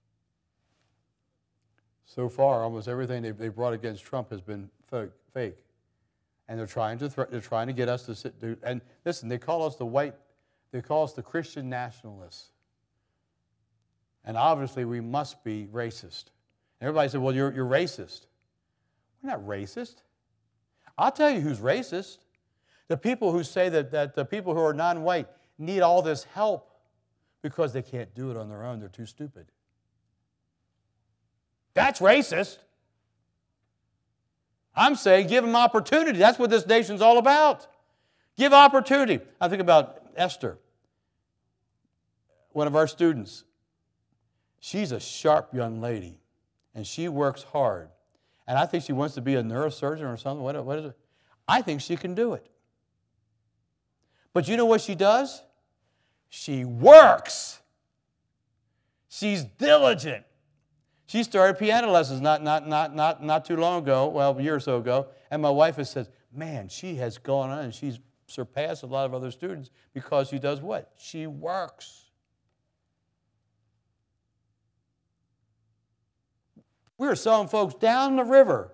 So far, almost everything they brought against Trump has been fake. And they're trying to get us to sit. And listen, they call us the Christian nationalists. And obviously, we must be racist. And everybody said, well, you're racist. We're not racist. I'll tell you who's racist. The people who say that the people who are non-white need all this help because they can't do it on their own. They're too stupid. That's racist. I'm saying give them opportunity. That's what this nation's all about. Give opportunity. I think about Esther. one of our students. She's a sharp young lady, and she works hard. And I think she wants to be a neurosurgeon or something. What is it? I think she can do it. But you know what she does? She works. She's diligent. She started piano lessons not too long ago, well, a year or so ago, and my wife has said, man, she has gone on and she's surpassed a lot of other students because she does what? She works. We were selling folks down the river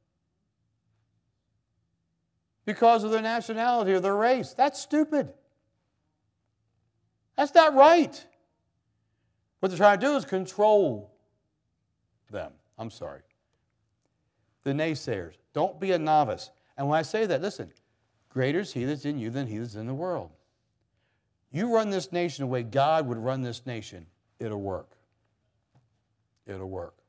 because of their nationality or their race. That's stupid. That's not right. What they're trying to do is control them. I'm sorry. The naysayers. Don't be a novice. And when I say that, listen, greater is he that's in you than he that's in the world. You run this nation the way God would run this nation, it'll work. It'll work.